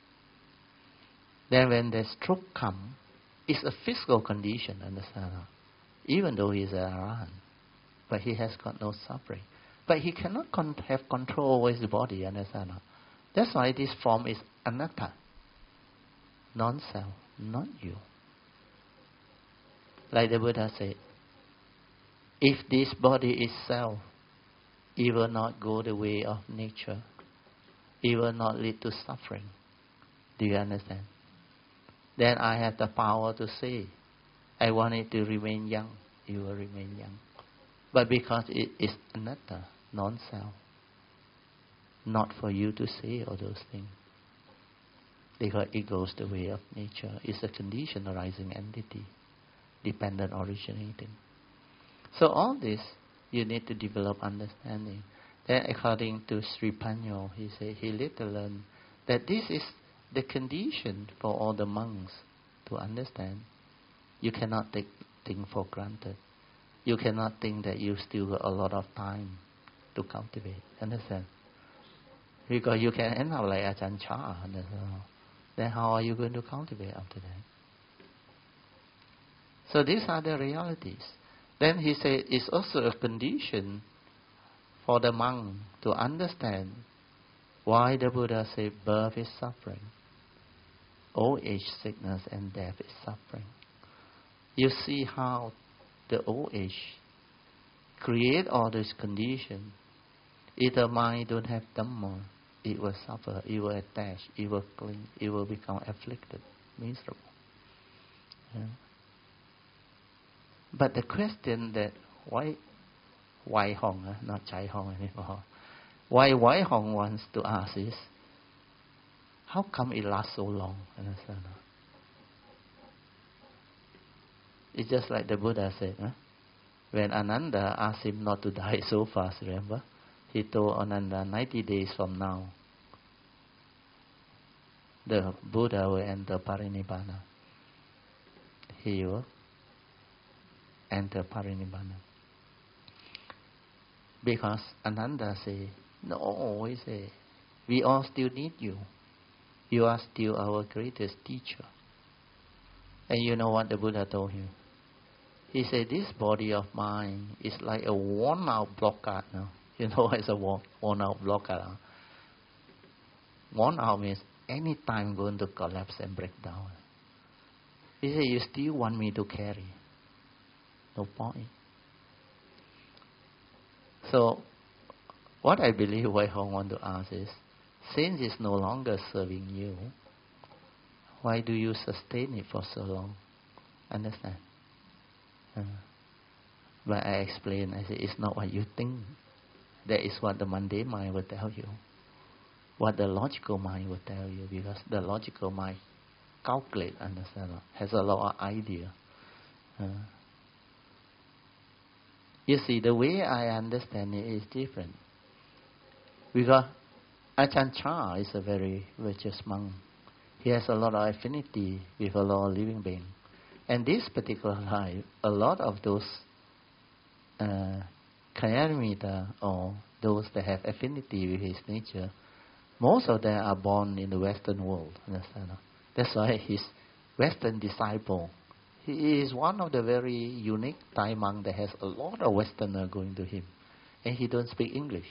A: Then when the stroke comes, it's a physical condition, understand? Even though he is an Arahant, but he has got no suffering. But he cannot con- have control over his body, understand? That's why this form is anatta, non-self, not you. Like the Buddha said, if this body is self, it will not go the way of nature. It will not lead to suffering. Do you understand? Then I have the power to say, I want it to remain young. It will remain young. But because it is anatta, non-self, not for you to say all those things. Because it goes the way of nature. It's a condition arising entity, dependent originating. So all this, you need to develop understanding. Then according to Sri Panyo, he said he later learned that this is the condition for all the monks to understand. You cannot take things for granted. You cannot think that you still got a lot of time to cultivate. Understand? Because you can end up like Ajahn Chah. Then how are you going to cultivate after that? So these are the realities. Then he said it's also a condition for the monk to understand why the Buddha said birth is suffering, old age, sickness and death is suffering. You see how the old age create all these conditions. If the mind don't have Dhamma, it will suffer, it will attach, it will cling, it will become afflicted, miserable. Yeah. But the question that why Wai Hong, uh, not Chai Hong anymore, why Wai Hong wants to ask is, how come it lasts so long? Understand? It's just like the Buddha said, huh? When Ananda asked him not to die so fast, remember? He told Ananda, ninety days from now, the Buddha will enter Parinibbana. He will enter Parinibbana. Because Ananda say, no, he say, we all still need you. You are still our greatest teacher. And you know what the Buddha told him? He said, this body of mine is like a worn out blockade. No? You know what is a worn, worn out blockade? Huh? Worn out means any time going to collapse and break down. He said, you still want me to carry? No point. So, what I believe Wai Hong want to ask is, since it's no longer serving you, why do you sustain it for so long? Understand? Uh, but I explain, I say, it's not what you think. That is what the mundane mind will tell you. What the logical mind will tell you, because the logical mind calculate, understand, has a lot of idea. Uh, You see, the way I understand it is different. Because Ajahn Chah is a very virtuous monk. He has a lot of affinity with a lot of living beings. And this particular life, a lot of those uh, Kalyana or those that have affinity with his nature, most of them are born in the Western world. Understand? That's why his Western disciple, he is one of the very unique Thai monks that has a lot of Westerner going to him. and he don't speak English.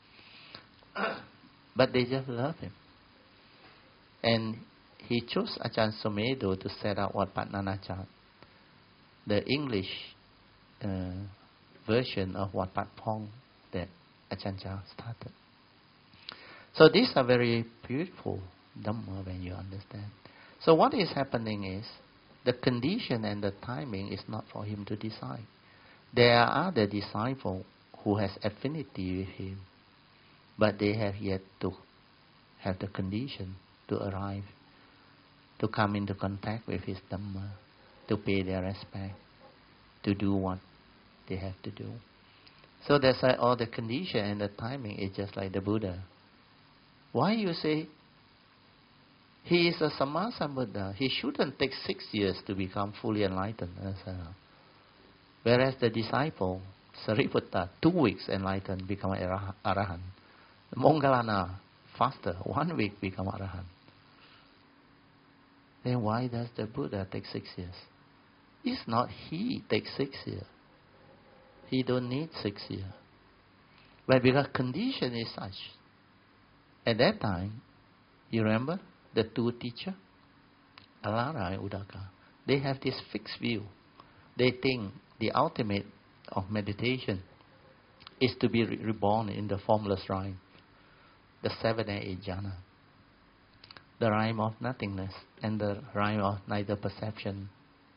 A: But they just love him. And he chose Ajahn Sumedho to set up Wat Pat Nanachat, the English uh, version of Wat Pat Pong that Ajahn Chah started. So these are very beautiful Dhamma when you understand. So what is happening is, the condition and the timing is not for him to decide. There are other disciples who has affinity with him, but they have yet to have the condition to arrive, to come into contact with his Dhamma, to pay their respect, to do what they have to do. So that's why all the condition and the timing is just like the Buddha. Why you say he is a Sammasambuddha? He shouldn't take six years to become fully enlightened. Whereas the disciple, Sariputta, two weeks enlightened, become Arahant. Moggallana, faster, one week become Arahant. Then why does the Buddha take six years? It's not he takes six years. He don't need six years. But because condition is such. At that time, you remember the two teachers, Alara and Udaka, they have this fixed view. They think the ultimate of meditation is to be re- reborn in the formless rhyme, the seven and eight jhana, the rhyme of nothingness and the rhyme of neither perception,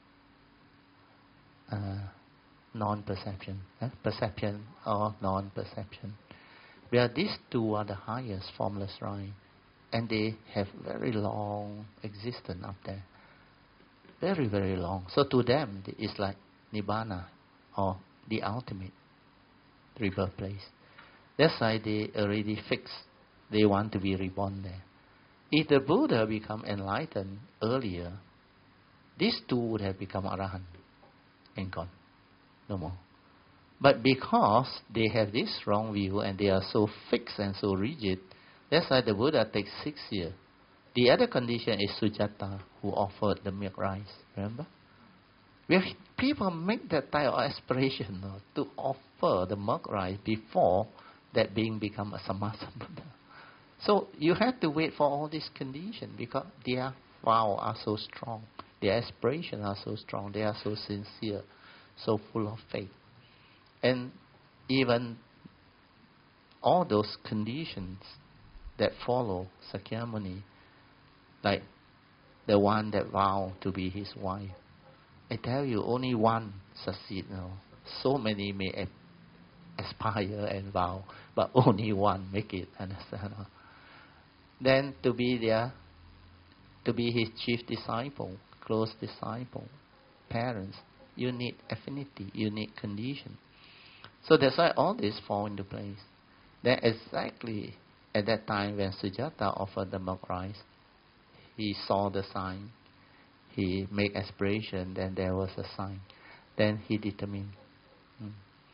A: uh, non-perception, eh? perception or non-perception. Where these two are the highest formless rhyme, and they have very long existence up there. Very, very long. So to them, it's like Nibbana, or the ultimate rebirth place. That's why they already fixed. They want to be reborn there. If the Buddha become enlightened earlier, these two would have become Arahant and gone. No more. But because they have this wrong view and they are so fixed and so rigid, that's why the Buddha takes six years. The other condition is Sujata, who offered the milk rice. Remember? Where people make that type of aspiration no, to offer the milk rice before that being become a Sammasambuddha. So you have to wait for all these conditions because their vow are so strong. Their aspirations are so strong. They are so sincere, so full of faith. And even all those conditions that follow Sakyamuni, like the one that vowed to be his wife, I tell you, only one succeed. No? So many may aspire and vow, but only one make it. Understand? No? Then to be there, to be his chief disciple, close disciple, parents, you need affinity, you need condition. So that's why all this fall into place. Then exactly at that time when Sujata offered the milk rice, he saw the sign. He made aspiration, then there was a sign. Then he determined hmm,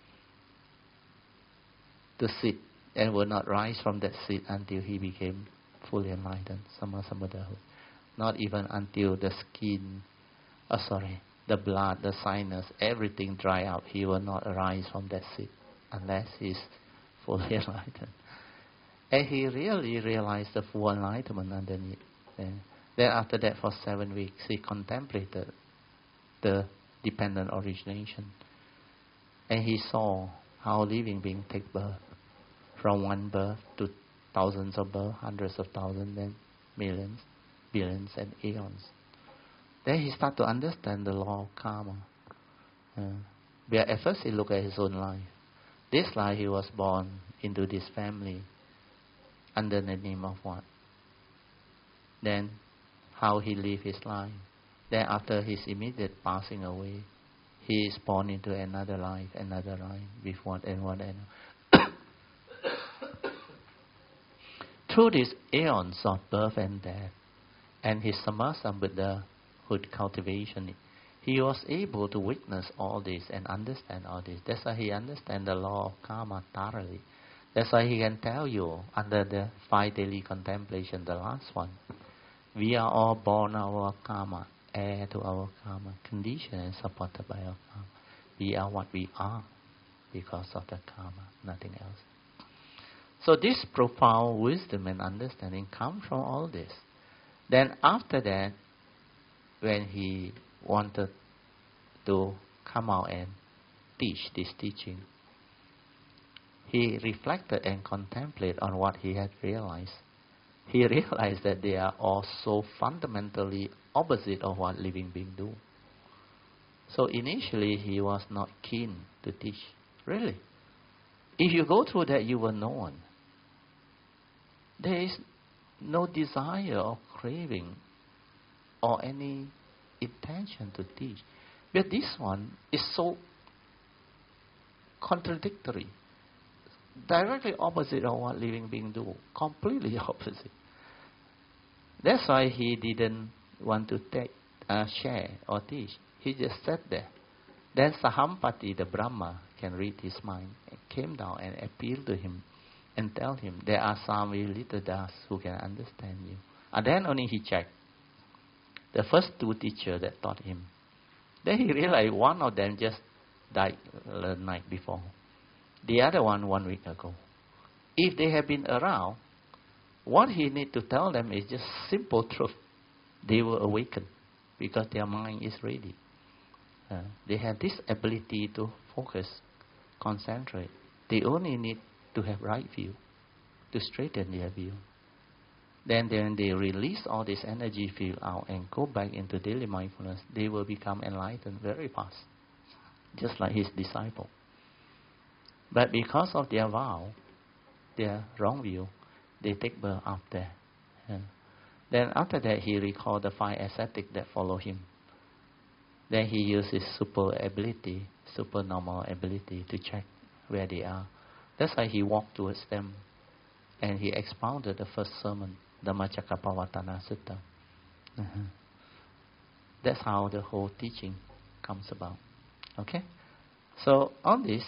A: to sit and will not rise from that seat until he became fully enlightened, Sammasambuddhahood. Not even until the skin, oh sorry, the blood, the sinus, everything dry out. He will not arise from that seat unless he's fully enlightened. And he really realized the full enlightenment underneath. And then after that, for seven weeks, he contemplated the dependent origination. And he saw how living beings take birth. From one birth to thousands of births, hundreds of thousands, then millions, billions, and eons. Then he started to understand the law of karma. Uh, where at first he looked at his own life. This life he was born into this family under the name of what? Then how he lived his life. Then after his immediate passing away, he is born into another life, another life, with what and what and through these aeons of birth and death, and his Sammasambuddhahood cultivation, he was able to witness all this and understand all this. That's why he understands the law of karma thoroughly. That's why he can tell you under the five daily contemplation, the last one, we are all born our karma, heir to our karma, conditioned and supported by our karma. We are what we are. because of the karma, nothing else. So this profound wisdom and understanding comes from all this. Then after that, when he wanted to come out and teach this teaching, he reflected and contemplated on what he had realized. He realized that they are all so fundamentally opposite of what living beings do. So initially he was not keen to teach. Really. If you go through that, you will know one. There is no desire or craving or any intention to teach. But this one is so contradictory. Directly opposite of what living beings do. Completely opposite. That's why he didn't want to take, uh, share or teach. He just sat there. Then Sahampati, the Brahma, can read his mind, and came down and appealed to him and tell him, there are some little das who can understand you. And then only he checked. The first two teachers that taught him. Then he realized one of them just died the night before. The other one one week ago. If they had been around, what he need to tell them is just simple truth. They will awaken because their mind is ready. Uh, they have this ability to focus, concentrate. They only need to have right view, to straighten their view. Then when they release all this energy field out and go back into daily mindfulness, they will become enlightened very fast, just like his disciple. But because of their vow, their wrong view, they take birth up there. Yeah. Then after that, he recalled the five ascetics that follow him. Then he used his super ability, supernormal ability to check where they are. That's why he walked towards them. And he expounded the first sermon, Dhammacakkappavattana Sutta. Uh-huh. That's how the whole teaching comes about. Okay? So on this,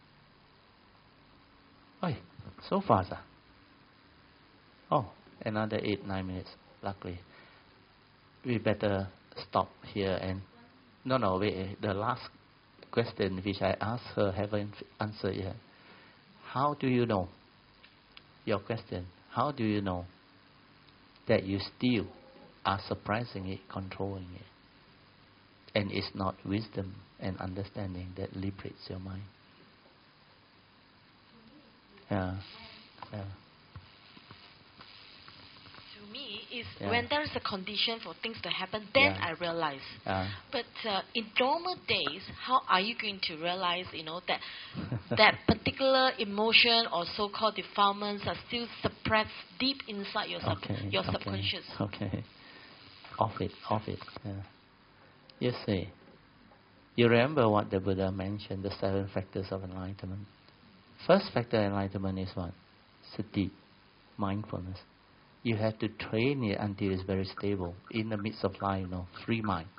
A: oh, so fast. Ah? Oh, another eight, nine minutes, luckily. We better stop here and... No, no, wait. The last question which I asked her haven't answered yet. How do you know? Your question. How do you know that you still are suppressing it, controlling it? And it's not wisdom and understanding that liberates your mind. Yeah. Yeah.
B: To me, is
A: Yeah.
B: when there is a condition for things to happen, then
A: Yeah.
B: I realize.
A: Yeah.
B: But uh, in normal days, how are you going to realize, you know, that that particular emotion or so-called defilements are still suppressed deep inside your sub-
A: Okay,
B: your
A: okay,
B: subconscious?
A: Okay. Off it, off it. Yeah. You see, you remember what the Buddha mentioned, the seven factors of enlightenment. First factor of enlightenment is what? Sati, mindfulness. You have to train it until it's very stable. In the midst of life, you know, free mind.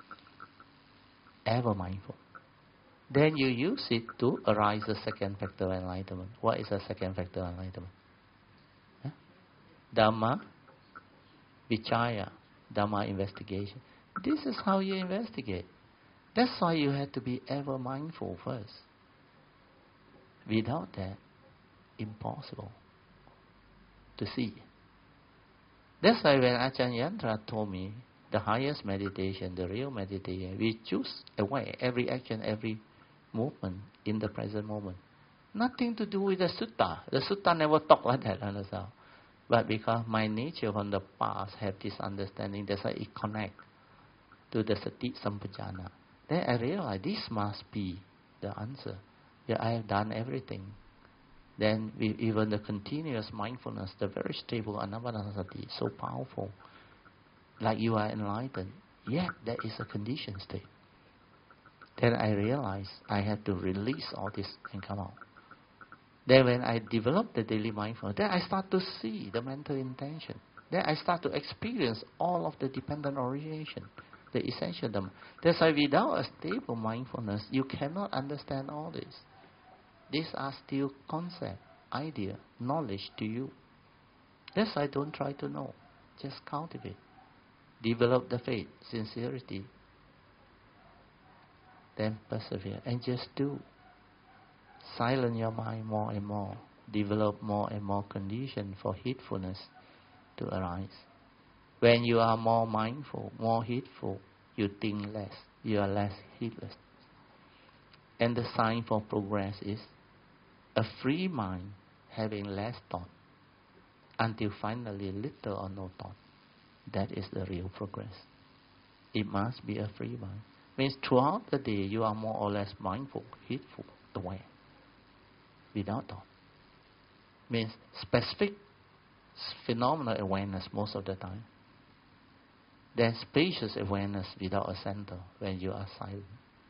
A: Ever mindful. Then you use it to arise the second factor of enlightenment. What is the second factor of enlightenment? Huh? Dhamma Vichaya, Dhamma investigation. This is how you investigate. That's why you have to be ever mindful first. Without that, impossible to see. That's why when Ajahn Yantra told me the highest meditation, the real meditation, we choose away every action, every movement in the present moment. Nothing to do with the sutta. The sutta never talk like that, understand? But because my nature from the past have this understanding, that's why it connect to the sati sampajana. Then I realize this must be the answer. Yeah, I have done everything. Then we, even the continuous mindfulness, the very stable anapanasati, so powerful. Like you are enlightened. Yet that is a conditioned state. Then I realize I have to release all this and come out. Then when I develop the daily mindfulness, then I start to see the mental intention. Then I start to experience all of the dependent origination, the essential Dhamma. That's why without a stable mindfulness, you cannot understand all this. These are still concept, idea, knowledge to you. That's why don't try to know. Just cultivate. Develop the faith, sincerity. Then persevere and just do. silence your mind more and more, develop more and more condition for heedfulness to arise. When you are more mindful, more heedful, you think less, you are less heedless. And the sign for progress is a free mind having less thought until finally little or no thought. That is the real progress. It must be a free mind. Means throughout the day you are more or less mindful, heedful, aware, without thought. Means specific phenomenal awareness most of the time. Then spacious awareness without a center when you are silent,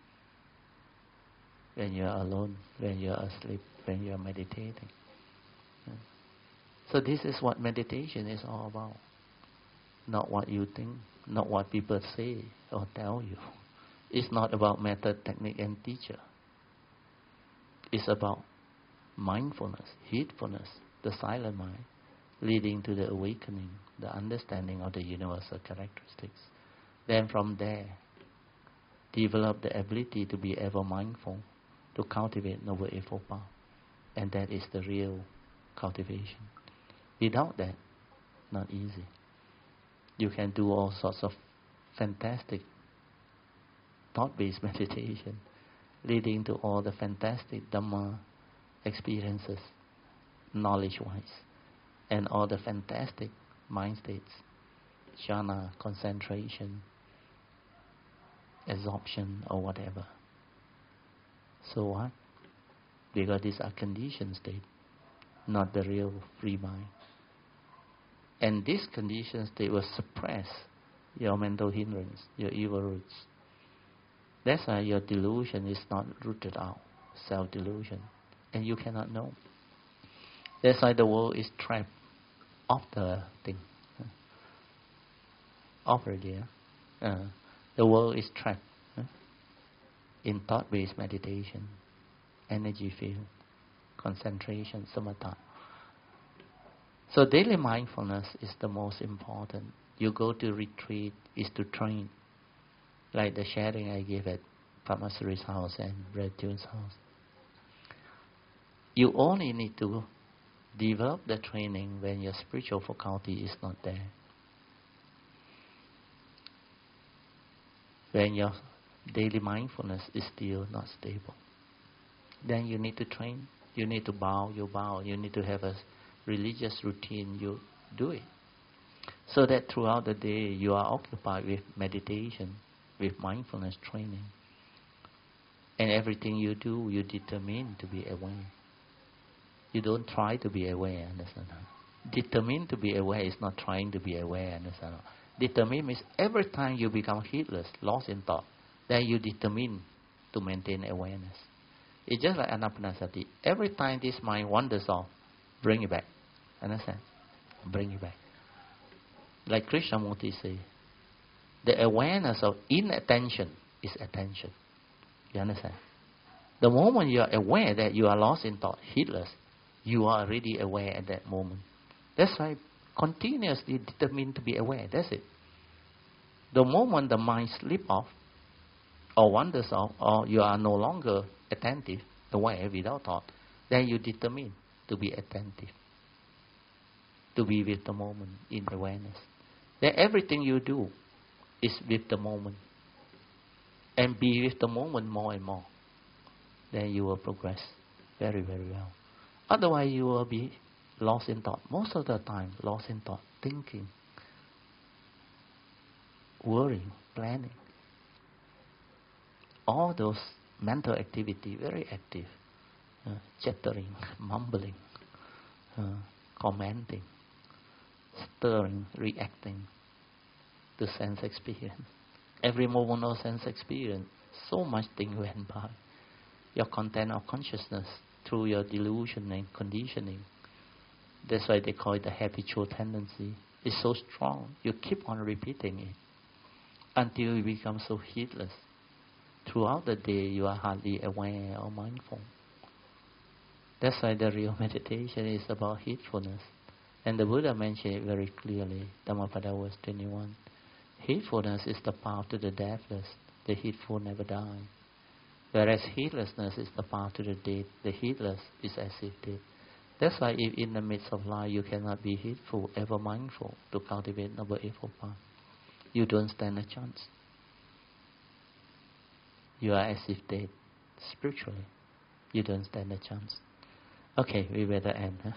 A: when you are alone, when you are asleep, when you are meditating. So this is what meditation is all about. Not what you think, not what people say or tell you. It's not about method, technique and teacher. It's about mindfulness, heedfulness, the silent mind, leading to the awakening, the understanding of the universal characteristics. Then from there, develop the ability to be ever mindful, to cultivate Noble Eightfold Path. And that is the real cultivation. Without that, not easy. You can do all sorts of fantastic thought-based meditation, leading to all the fantastic Dhamma experiences, knowledge-wise, and all the fantastic mind states, jhana, concentration, absorption, or whatever. So what? Because these are conditioned states, not the real free mind. And this conditioned state will suppress your mental hindrance, your evil roots. That's why your delusion is not rooted out, self-delusion, and you cannot know. That's why the world is trapped off the thing. Off already. Uh, the world is trapped uh, in thought-based meditation, energy field, concentration, samatha. So daily mindfulness is the most important. You go to retreat is to train. Like the sharing I gave at Padmasuri's house and Brother Tune's house. You only need to develop the training when your spiritual faculty is not there. When your daily mindfulness is still not stable. Then you need to train. You need to bow, you bow. You need to have a religious routine, you do it. So that throughout the day you are occupied with meditation, with mindfulness training. And everything you do, you determine to be aware. You don't try to be aware, understand? Determine to be aware is not trying to be aware, understand? Determine means every time you become heedless, lost in thought, then you determine to maintain awareness. It's just like anapanasati. Every time this mind wanders off, bring it back. Understand? Bring it back. Like Krishnamurti says, the awareness of inattention is attention. You understand? The moment you are aware that you are lost in thought, heedless, you are already aware at that moment. That's why continuously determined to be aware. That's it. The moment the mind slips off, or wanders off, or you are no longer attentive, aware, without thought, then you determine to be attentive, to be with the moment in awareness. Then everything you do is with the moment. And be with the moment more and more. Then you will progress very, very well. Otherwise you will be lost in thought. Most of the time, lost in thought, thinking, worrying, planning. All those mental activity, very active. Uh, chattering, mumbling, uh, commenting, stirring, reacting to sense experience. Every moment of sense experience, so much thing went by. Your content of consciousness through your delusion and conditioning. That's why they call it the habitual tendency. It's so strong. You keep on repeating it until you become so heedless. Throughout the day, you are hardly aware or mindful. That's why the real meditation is about heedfulness. And the Buddha mentioned it very clearly, Dhammapada verse twenty-one. Heedfulness is the path to the deathless. The heedful never die. Whereas heedlessness is the path to the dead. The heedless is as if dead. That's why if in the midst of life you cannot be heedful, ever mindful to cultivate Noble Eightfold Path, you don't stand a chance. You are as if dead. Spiritually, you don't stand a chance. Okay, we better end. Huh?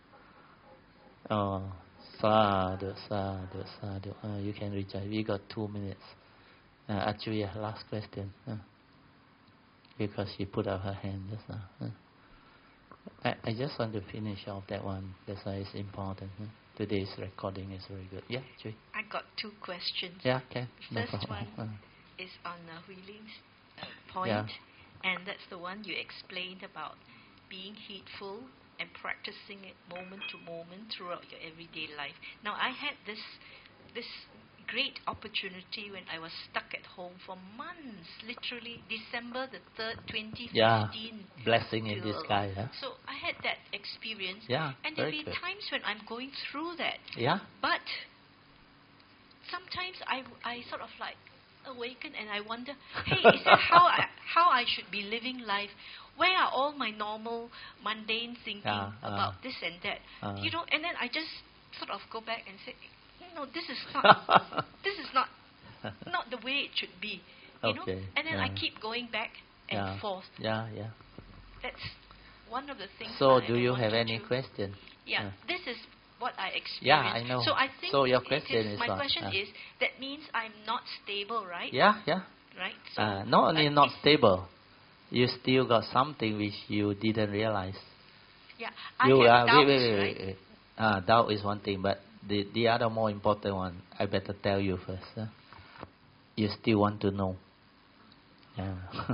A: Oh, sadhu, sadhu, sadhu. Uh, you can reach out. We got two minutes. Uh, Achuya, last question. Uh, because she put up her hand just now. Uh. I, I just want to finish off that one. That's why it's important. Huh? Today's recording is very good. Yeah, Chui.
C: I got two questions.
A: Yeah, okay.
C: The
A: No
C: first
A: problem.
C: one
A: Uh.
C: is on uh, Huiling's uh, point,
A: Yeah.
C: and that's the one you explained about being heedful and practicing it moment to moment throughout your everyday life. Now, I had this this great opportunity when I was stuck at home for months, literally December the third, twenty fifteen.
A: Yeah, blessing in
C: till-
A: disguise. Huh?
C: So I had that experience,
A: Yeah,
C: and there'll
A: very
C: be
A: good.
C: times when I'm going through that.
A: Yeah,
C: But sometimes I, I sort of like awaken and I wonder, hey, is that how I, how I should be living life? Where are all my normal, mundane thinking
A: Yeah, uh,
C: about this and that?
A: uh.
C: You know, and then I just sort of go back and say, no, this is not, this is not, not the way it should be. You know,
A: Okay,
C: and then I
A: yeah.
C: keep going back and
A: yeah,
C: forth.
A: yeah, yeah.
C: That's one of the things.
A: So,
C: I,
A: do
C: I
A: you have
C: wanted
A: any
C: to-
A: question?
C: Yeah,
A: Uh.
C: this is what I experienced.
A: Yeah, I know.
C: So I think
A: So your
C: it
A: question
C: is,
A: is
C: my
A: what?
C: question
A: Uh.
C: is that means I'm not stable, right?
A: Yeah, yeah.
C: Right. So
A: Uh, not only
C: uh,
A: not
C: it's-
A: stable, you still got something which you didn't realize.
C: Yeah, I
A: You
C: have
A: uh,
C: doubts,
A: wait, wait, wait,
C: right?
A: wait, wait. Uh, doubt is one thing, but the the other more important one, I better tell you first. Huh? You still want to know. Yeah.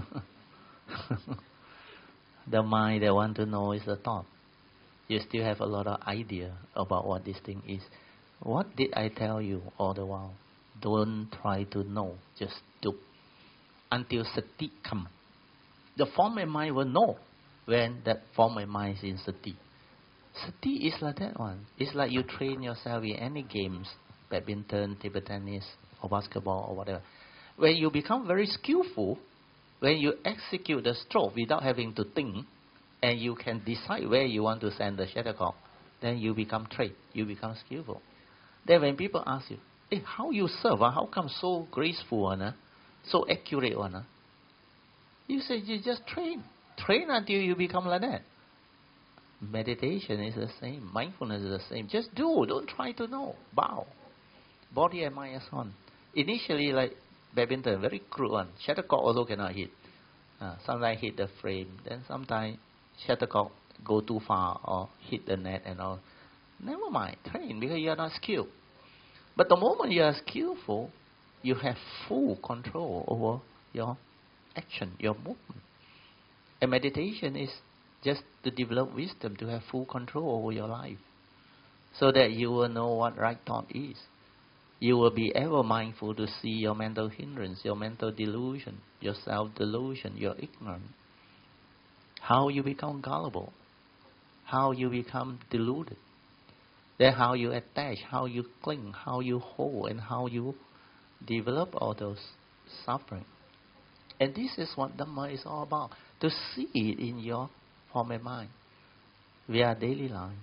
A: The mind that want to know is the thought. You still have a lot of idea about what this thing is. What did I tell you all the while? Don't try to know, just do. Until sati come. The form and mind will know when that form and mind is in sati. Sati is like that one. It's like you train yourself in any games, badminton, table tennis, or basketball, or whatever. When you become very skillful, when you execute the stroke without having to think, and you can decide where you want to send the shuttlecock, then you become trained, you become skillful. Then when people ask you, hey, how you serve? Uh? How come so graceful one? Uh? So accurate one? Uh? You say you just train. Train until you become like that. Meditation is the same. Mindfulness is the same. Just do. Don't try to know. Bow. Body and mind as one. Initially, like badminton, very crude one. Shuttlecock also cannot hit. Uh, sometimes hit the frame. Then sometimes shuttlecock go too far or hit the net and all. Never mind. Train because you are not skilled. But the moment you are skillful, you have full control over your action, your movement. And meditation is just to develop wisdom, to have full control over your life, so that you will know what right thought is. You will be ever mindful to see your mental hindrance, your mental delusion, your self-delusion, your ignorance. How you become gullible, how you become deluded. Then how you attach, how you cling, how you hold, and how you develop all those suffering. And this is what Dhamma is all about, to see it in your form and mind. We are daily life.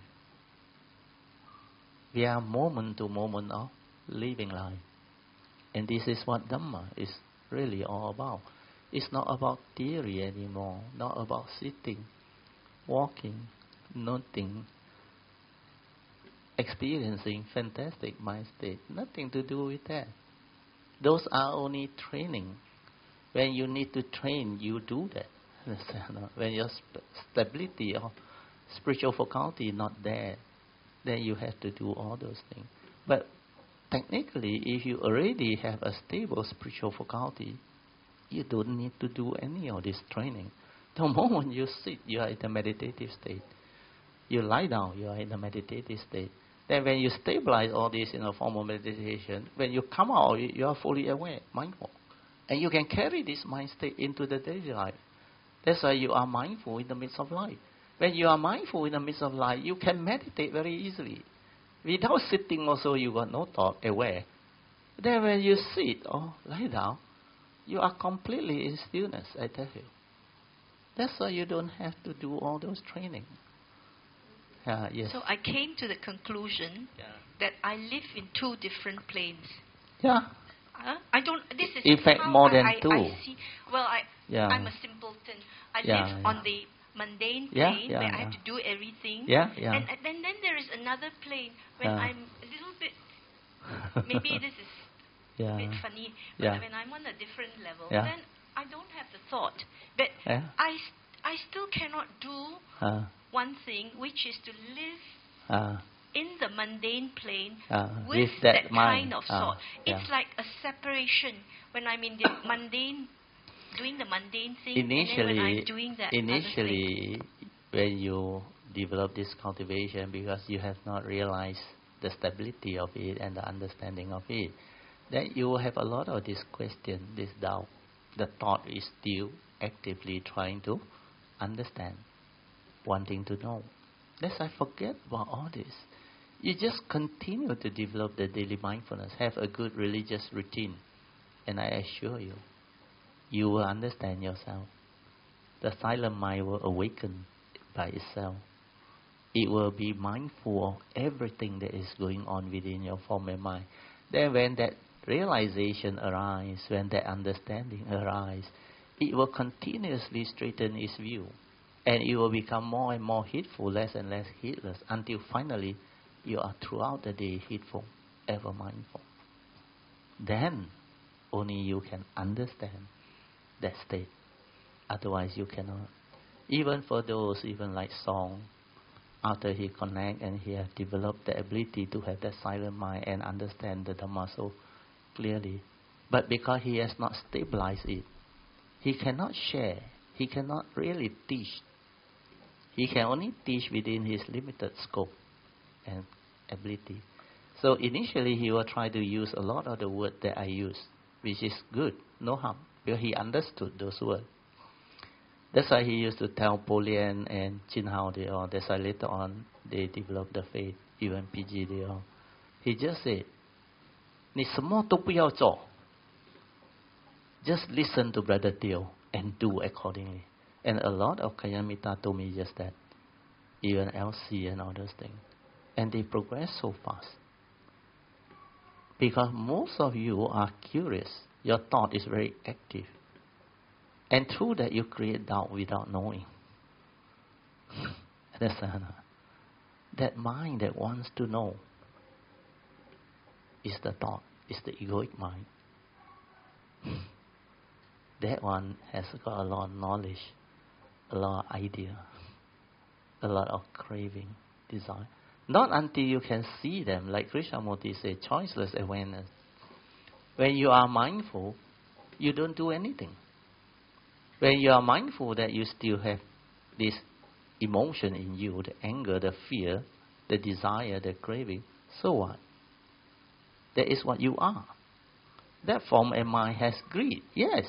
A: We are moment to moment of living life. And this is what Dhamma is really all about. It's not about theory anymore, not about sitting, walking, noting, experiencing fantastic mind state. Nothing to do with that. Those are only training. When you need to train, you do that. When your st- stability or spiritual faculty is not there, then you have to do all those things. But technically, if you already have a stable spiritual faculty, you don't need to do any of this training. The moment you sit, you are in the meditative state. You lie down, you are in the meditative state. Then when you stabilize all this in a form of meditation, when you come out, you are fully aware, mindful. And you can carry this mind state into the daily life. That's why you are mindful in the midst of life. When you are mindful in the midst of life, you can meditate very easily. Without sitting also, you got no thought, aware. Then when you sit or lie down, you are completely in stillness, I tell you. That's why you don't have to do all those training. Uh, yes.
C: So I came to the conclusion
A: yeah.
C: that I live in two different planes.
A: Yeah.
C: Huh? I don't. This is
A: In fact,
C: how
A: more
C: I,
A: than
C: I,
A: two.
C: I see. Well, I
A: Yeah.
C: I'm a simpleton. I
A: Yeah,
C: live
A: yeah.
C: on the mundane
A: Yeah,
C: plane
A: yeah,
C: where
A: yeah.
C: I have to do everything.
A: Yeah, yeah.
C: And, and then then there is another plane when
A: Yeah.
C: I'm a little bit. Maybe this is
A: yeah.
C: a bit funny, but
A: Yeah.
C: when I'm on a different level,
A: Yeah.
C: then I don't have the thought. But
A: Yeah.
C: I s- I still cannot do
A: Uh,
C: one thing, which is to live
A: uh,
C: in the mundane plane
A: uh,
C: with,
A: with that
C: that
A: mind.
C: kind of
A: uh,
C: thought.
A: yeah.
C: It's like a separation when I'm in the mundane, doing the mundane thing, and then when I'm
A: Initially,
C: doing that other thing.
A: initially, when you develop this cultivation, because you have not realized the stability of it and the understanding of it, then you will have a lot of this question, this doubt. The thought is still actively trying to understand, wanting to know. Let's I forget about all this. You just continue to develop the daily mindfulness. Have a good religious routine. And I assure you, you will understand yourself. The silent mind will awaken by itself. It will be mindful of everything that is going on within your form and mind. Then when that realization arises, when that understanding arises, it will continuously straighten its view. And it will become more and more heedful, less and less heedless, until finally you are throughout the day heedful, ever mindful. Then only you can understand that state. Otherwise you cannot. Even for those, even like Song, after he connect and he has developed the ability to have that silent mind and understand the Dhamma so clearly, but because he has not stabilized it, he cannot share, he cannot really teach. He can only teach within his limited scope and ability. So initially he will try to use a lot of the words that I use, which is good, no harm, because he understood those words. That's why he used to tell Polian and Chin Hao they all. That's why later on they developed the faith, even P G they all. He just said, 你什么都不要做. Just listen to Brother Teo and do accordingly. And a lot of Kayamita told me just that. Even L C and all those things. And they progress so fast. Because most of you are curious. Your thought is very active. And through that you create doubt without knowing. Understand? That mind that wants to know is the thought, is the egoic mind. That one has got a lot of knowledge, a lot of idea, a lot of craving, desire. Not until you can see them, like Krishnamurti said, choiceless awareness. When you are mindful, you don't do anything. When you are mindful that you still have this emotion in you, the anger, the fear, the desire, the craving, so what? That is what you are. That form of mind has greed, yes.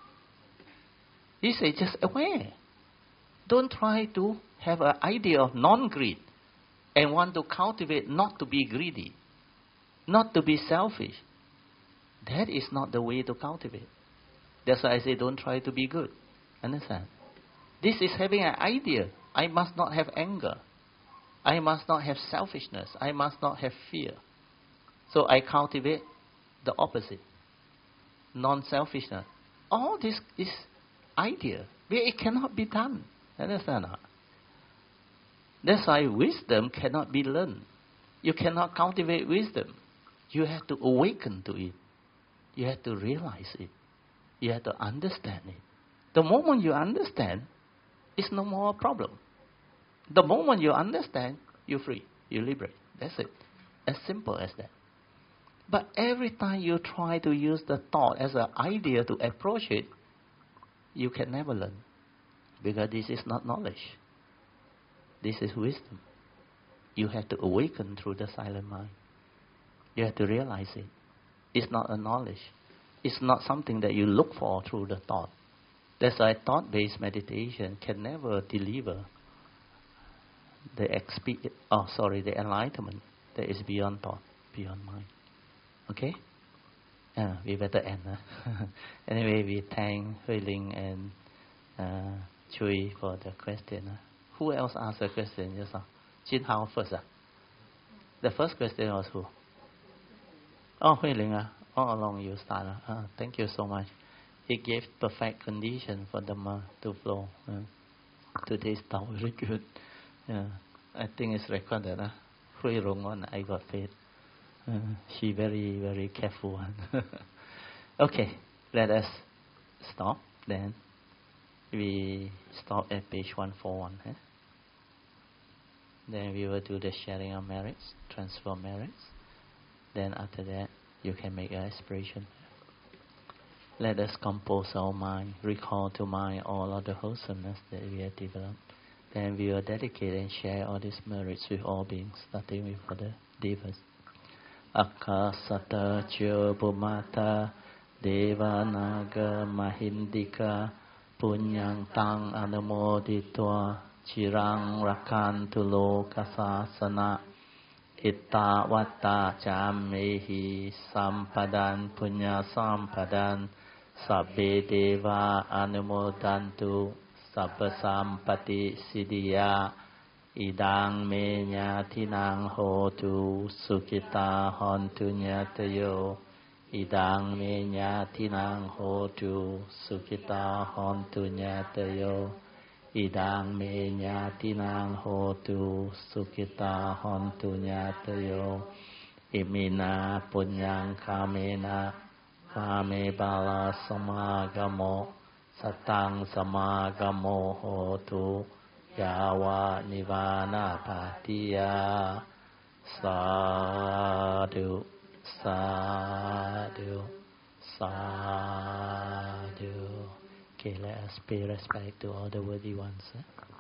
A: He said, just aware. Don't try to have an idea of non-greed and want to cultivate not to be greedy, not to be selfish. That is not the way to cultivate. That's why I say don't try to be good. Understand? This is having an idea. I must not have anger. I must not have selfishness. I must not have fear. So I cultivate the opposite. Non-selfishness. All this is idea. But it cannot be done. Understand? That's why wisdom cannot be learned. You cannot cultivate wisdom. You have to awaken to it. You have to realize it. You have to understand it. The moment you understand, it's no more a problem. The moment you understand, you're free. You liberate. That's it. As simple as that. But every time you try to use the thought as an idea to approach it, you can never learn. Because this is not knowledge. This is wisdom. You have to awaken through the silent mind. You have to realize it. It's not a knowledge. It's not something that you look for through the thought. That's why thought-based meditation can never deliver the expe- oh, sorry, the enlightenment that is beyond thought, beyond mind. Okay? Uh, we better end. Huh? Anyway, we thank Hui Ling and uh, Chui for the question. Huh? Who else asked the question just now? Jin Hao first. Huh? The first question was who? Oh, Hui Ling. Huh? All along you started. Uh, thank you so much. It gave perfect condition for the ma to flow. Uh, today's talk very good. Yeah, I think it's recorded. Huh? Hui Rong on I got faith. Uh, she very very careful one. Okay, let us stop. Then we stop at page one forty-one. Huh? Then we will do the sharing of merits, transfer merits. Then after that, you can make an aspiration. Let us compose our mind, recall to mind all of the wholesomeness that we have developed. Then we will dedicate and share all these merits with all beings, starting with the devas. Akasata Chobumata Devanaga Mahindika Punyang Tang Anumoditwa Chirang Rakantu Lokasasana Itta Vatta Jamehi Sampadan Punya Sampadan Sabbe Deva Anumodantu Sabba Sampati Siddhya Idang me nyatinang hotu sukita hontu nyatayo. Idang me nyatinang hotu sukita hontu nyatayo. Idang me nyatinang hotu sukita hontu nyatayo. Imina punyang kamena kame bala samagamo satang samagamo hotu. Yawa Nivana Patiya. Sadhu, sadhu, sadhu. Okay, let us pay respect to all the worthy ones. Eh?